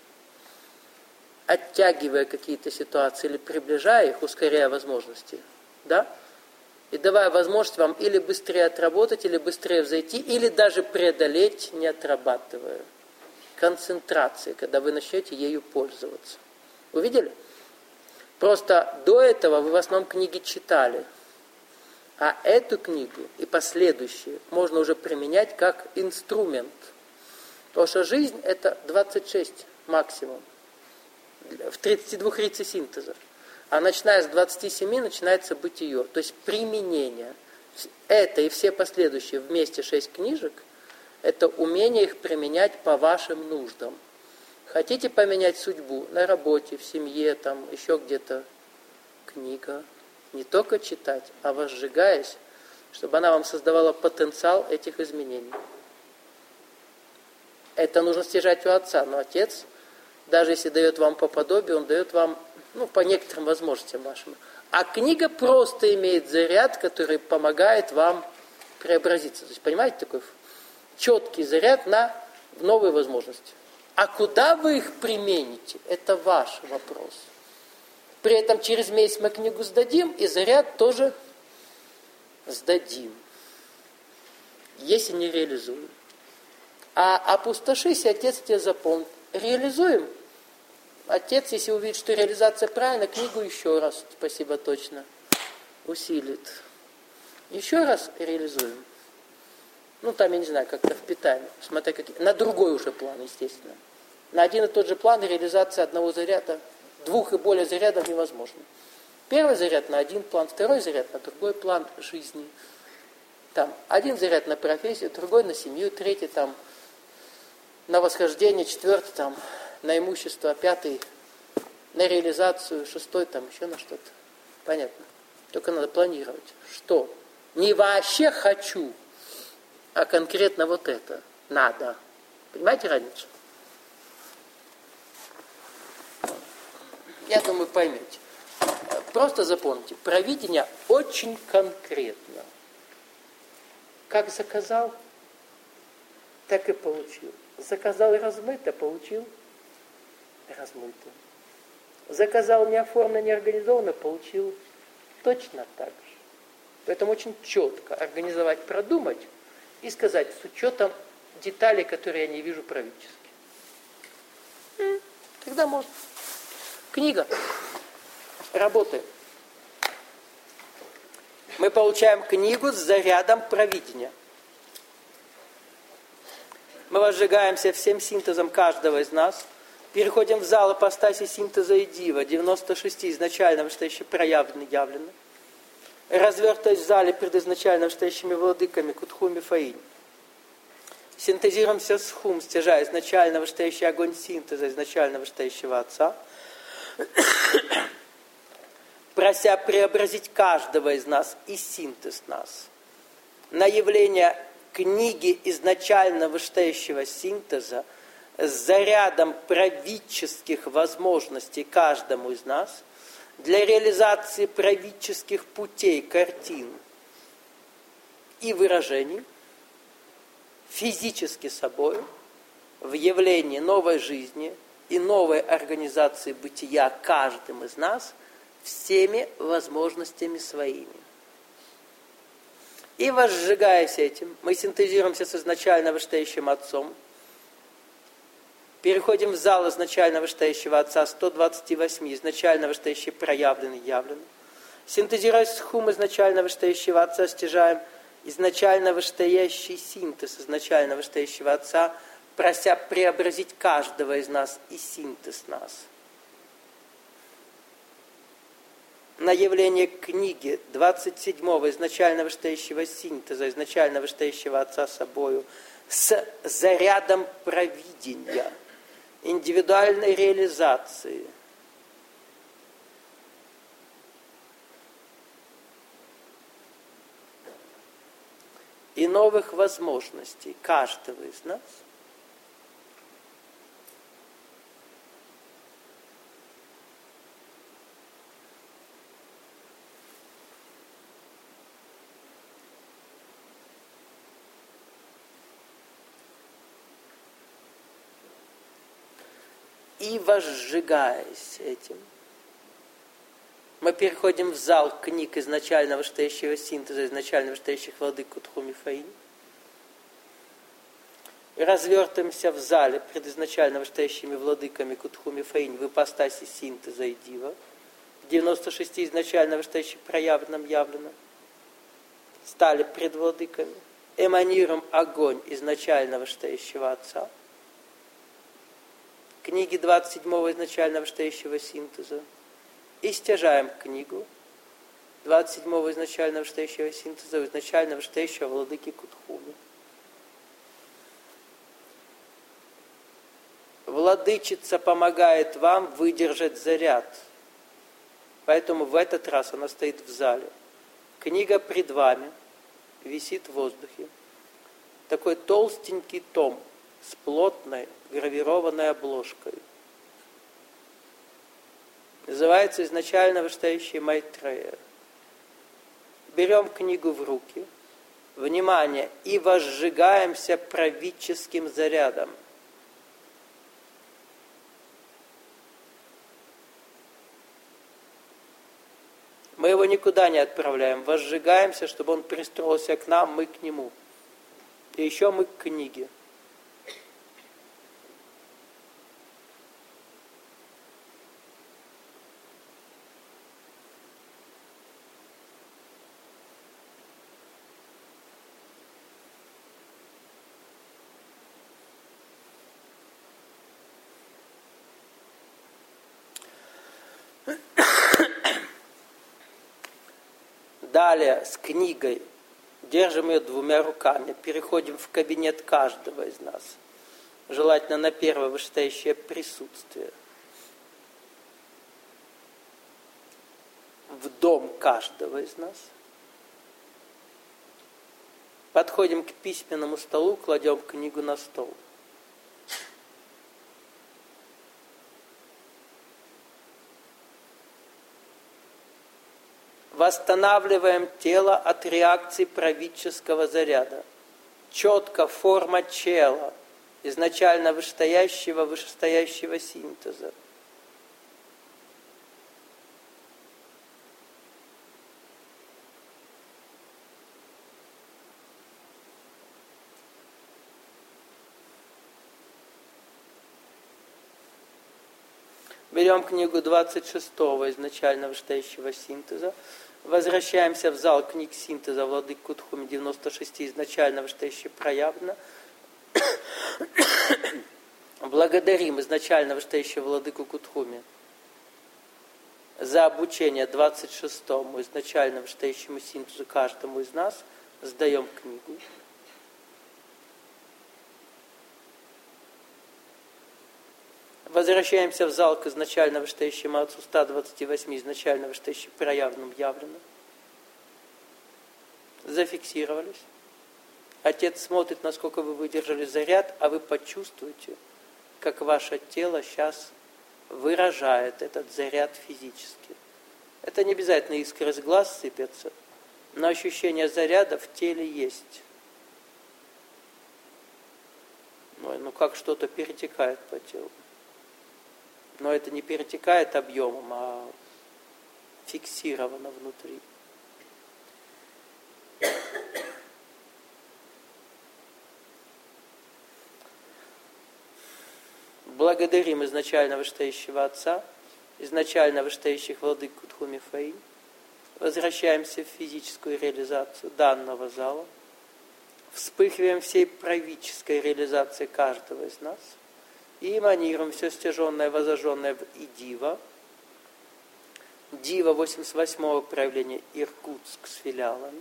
Speaker 1: Оттягивая какие-то ситуации или приближая их, ускоряя возможности. Да? И давая возможность вам или быстрее отработать, или быстрее взойти, или даже преодолеть, не отрабатывая. Концентрация, когда вы начнете ею пользоваться. Увидели? Просто до этого вы в основном книги читали. А эту книгу и последующие можно уже применять как инструмент. Потому что жизнь это 26 максимум. В 32 рите синтеза. А начиная с 27 начинается бытие. То есть применение. Это и все последующие вместе 6 книжек, это умение их применять по вашим нуждам. Хотите поменять судьбу на работе, в семье, там, еще где-то, книга. Не только читать, а возжигаясь, чтобы она вам создавала потенциал этих изменений. Это нужно стяжать у Отца, но Отец, даже если дает вам по подобию, Он дает вам, по некоторым возможностям вашим. А книга просто имеет заряд, который помогает вам преобразиться. То есть, понимаете, такой четкий заряд на новые возможности. А куда вы их примените, это ваш вопрос. При этом через месяц мы книгу сдадим, и заряд тоже сдадим, если не реализуем. А опустошись, и Отец тебя заполнит. Реализуем. Отец, если увидит, что реализация правильна, книгу еще раз, спасибо точно, усилит. Еще раз реализуем. Ну, там, я не знаю, как-то впитаем. Смотря какие. На другой уже план, естественно. На один и тот же план реализация одного заряда, 2 и более зарядов невозможно. Первый заряд на один план, второй заряд на другой план жизни. Там один заряд на профессию, другой на семью, третий там на восхождение, четвертый там на имущество, пятый на реализацию, шестой там еще на что-то. Понятно. Только надо планировать. Что? Не вообще хочу, а конкретно вот это надо. Понимаете разницу? Я думаю, поймете. Просто запомните, провидение очень конкретно. Как заказал, так и получил. Заказал размыто, получил размыто. Заказал неоформленно, неорганизованно, получил точно так же. Поэтому очень четко организовать, продумать и сказать с учетом деталей, которые я не вижу правительски. Тогда можно. Книга. Работаем. Мы получаем книгу с зарядом провидения. Мы возжигаемся всем синтезом каждого из нас. Переходим в зал апостаси синтеза и дива, 96 изначального, что еще проявлено, явлено. Развертываясь в зале пред изначальным, стоящими владыками Кутхуми Фаинь. Синтезируемся с Хум, стяжая изначального, стоящий огонь синтеза, изначального, стоящего Отца. Прося преобразить каждого из нас и синтез нас. На явление книги изначально вышестоящего синтеза с зарядом правительских возможностей каждому из нас для реализации правительских путей, картин и выражений физически собой в явлении новой жизни и новой организации бытия каждым из нас всеми возможностями своими. И возжигаясь этим, мы синтезируемся с изначально вышестоящим Отцом, переходим в зал изначально вышестоящего Отца, 128 изначально вышестоящий проявленный, явленный. Синтезируясь с Хум изначально вышестоящего Отца, стяжаем изначально вышестоящий синтез изначально вышестоящего Отца, прося преобразить каждого из нас и синтез нас. На явление книги 27-го изначально вышестоящего синтеза, изначально вышестоящего Отца собою, с зарядом провидения, индивидуальной реализации. И новых возможностей каждого из нас. И возжигаясь этим, мы переходим в зал книг изначально вышестоящего синтеза, изначально вышестоящих владык Кутхуми Фаинь. И развертываемся в зале пред изначально вышестоящими владыками Кутхуми Фаинь в ипостаси синтеза и дива, 96 изначально вышестоящих проявленным, явленным, стали пред владыками, эманируем огонь изначально вышестоящего Отца, книги 27-го изначально вышестоящего синтеза, и стяжаем книгу 27-го изначально вышестоящего синтеза, изначально вышестоящего владыки Кутхуми. Владычица помогает вам выдержать заряд, поэтому в этот раз она стоит в зале. Книга пред вами висит в воздухе. Такой толстенький том с плотной гравированной обложкой. Называется изначально вышестоящий Майтрея. Берем книгу в руки, внимание, и возжигаемся правительским зарядом. Мы его никуда не отправляем, возжигаемся, чтобы он пристроился к нам, мы к нему. И еще мы к книге. Далее с книгой. Держим ее двумя руками. Переходим в кабинет каждого из нас. Желательно на первое вышестоящее присутствие. В дом каждого из нас. Подходим к письменному столу, кладем книгу на стол. Восстанавливаем тело от реакции правительского заряда. Четко форма тела, изначально вышестоящего синтеза. Берем книгу 26-го изначально вышестоящего синтеза. Возвращаемся в зал книг синтеза Владыки Кутхуми 96 изначально вышестоящее проявлено. Благодарим изначально вышестоящего Владыку Кутхуми за обучение 26-му изначально вышестоящему синтезу каждому из нас. Сдаем книгу. Возвращаемся в зал к изначально вышестоящему отцу 128 изначально вышестоящим проявленным явленным. Зафиксировались. Отец смотрит, насколько вы выдержали заряд, а вы почувствуете, как ваше тело сейчас выражает этот заряд физически. Это не обязательно искры из глаз сыпятся, но ощущение заряда в теле есть. Ну как что-то перетекает по телу. Но это не перетекает объемом, а фиксировано внутри. Благодарим изначально вышестоящего Отца, изначально вышестоящих владык Кутхуми Фаи. Возвращаемся в физическую реализацию данного зала. Вспыхиваем всей правической реализации каждого из нас. И эманируем все стяженное, возожженное в Идива. Дива 88-го проявления Иркутск с филиалами.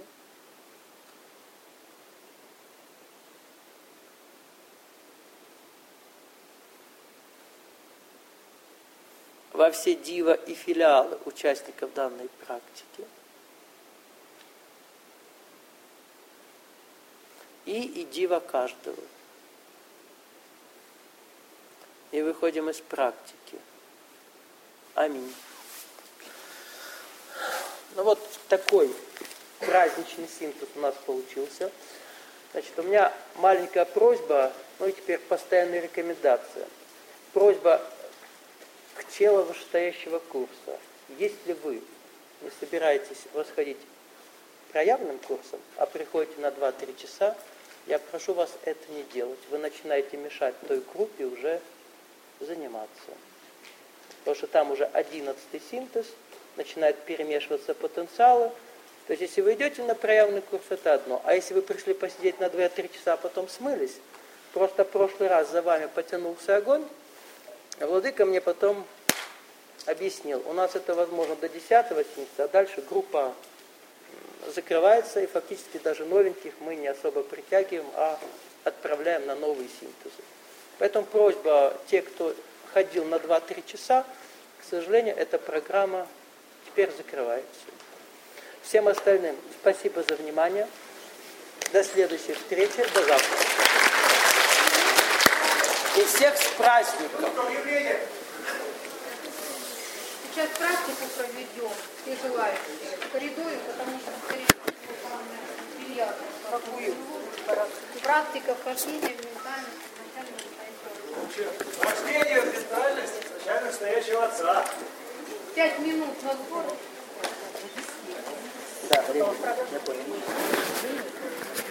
Speaker 1: Во все дива и филиалы участников данной практики. И дива каждого. И выходим из практики. Аминь. Ну вот такой праздничный синтез у нас получился. Значит, у меня маленькая просьба, ну и теперь постоянная рекомендация. Просьба к челу вышестоящего курса. Если вы не собираетесь восходить проявленным курсом, а приходите на 2-3 часа, я прошу вас это не делать. Вы начинаете мешать той группе уже заниматься. Потому что там уже 11-й синтез, начинают перемешиваться потенциалы. То есть, если вы идете на проявленный курс, это одно. А если вы пришли посидеть на 2-3 часа, а потом смылись, просто в прошлый раз за вами потянулся огонь, а владыка мне потом объяснил, у нас это возможно до 10-го синтеза, а дальше группа закрывается, и фактически даже новеньких мы не особо притягиваем, а отправляем на новые синтезы. Поэтому просьба, те, кто ходил на 2-3 часа, к сожалению, эта программа теперь закрывается. Всем остальным спасибо за внимание. До следующей встречи. До завтра. И всех с праздником.
Speaker 2: Сейчас практику проведем, все желающие. В коридоре, потому что в коридоре какую практика вхождения в ментальность.
Speaker 3: Вхождение в ментальность начального настоящего отца.
Speaker 2: 5 минут на сбор.
Speaker 1: Да, время. Я понял.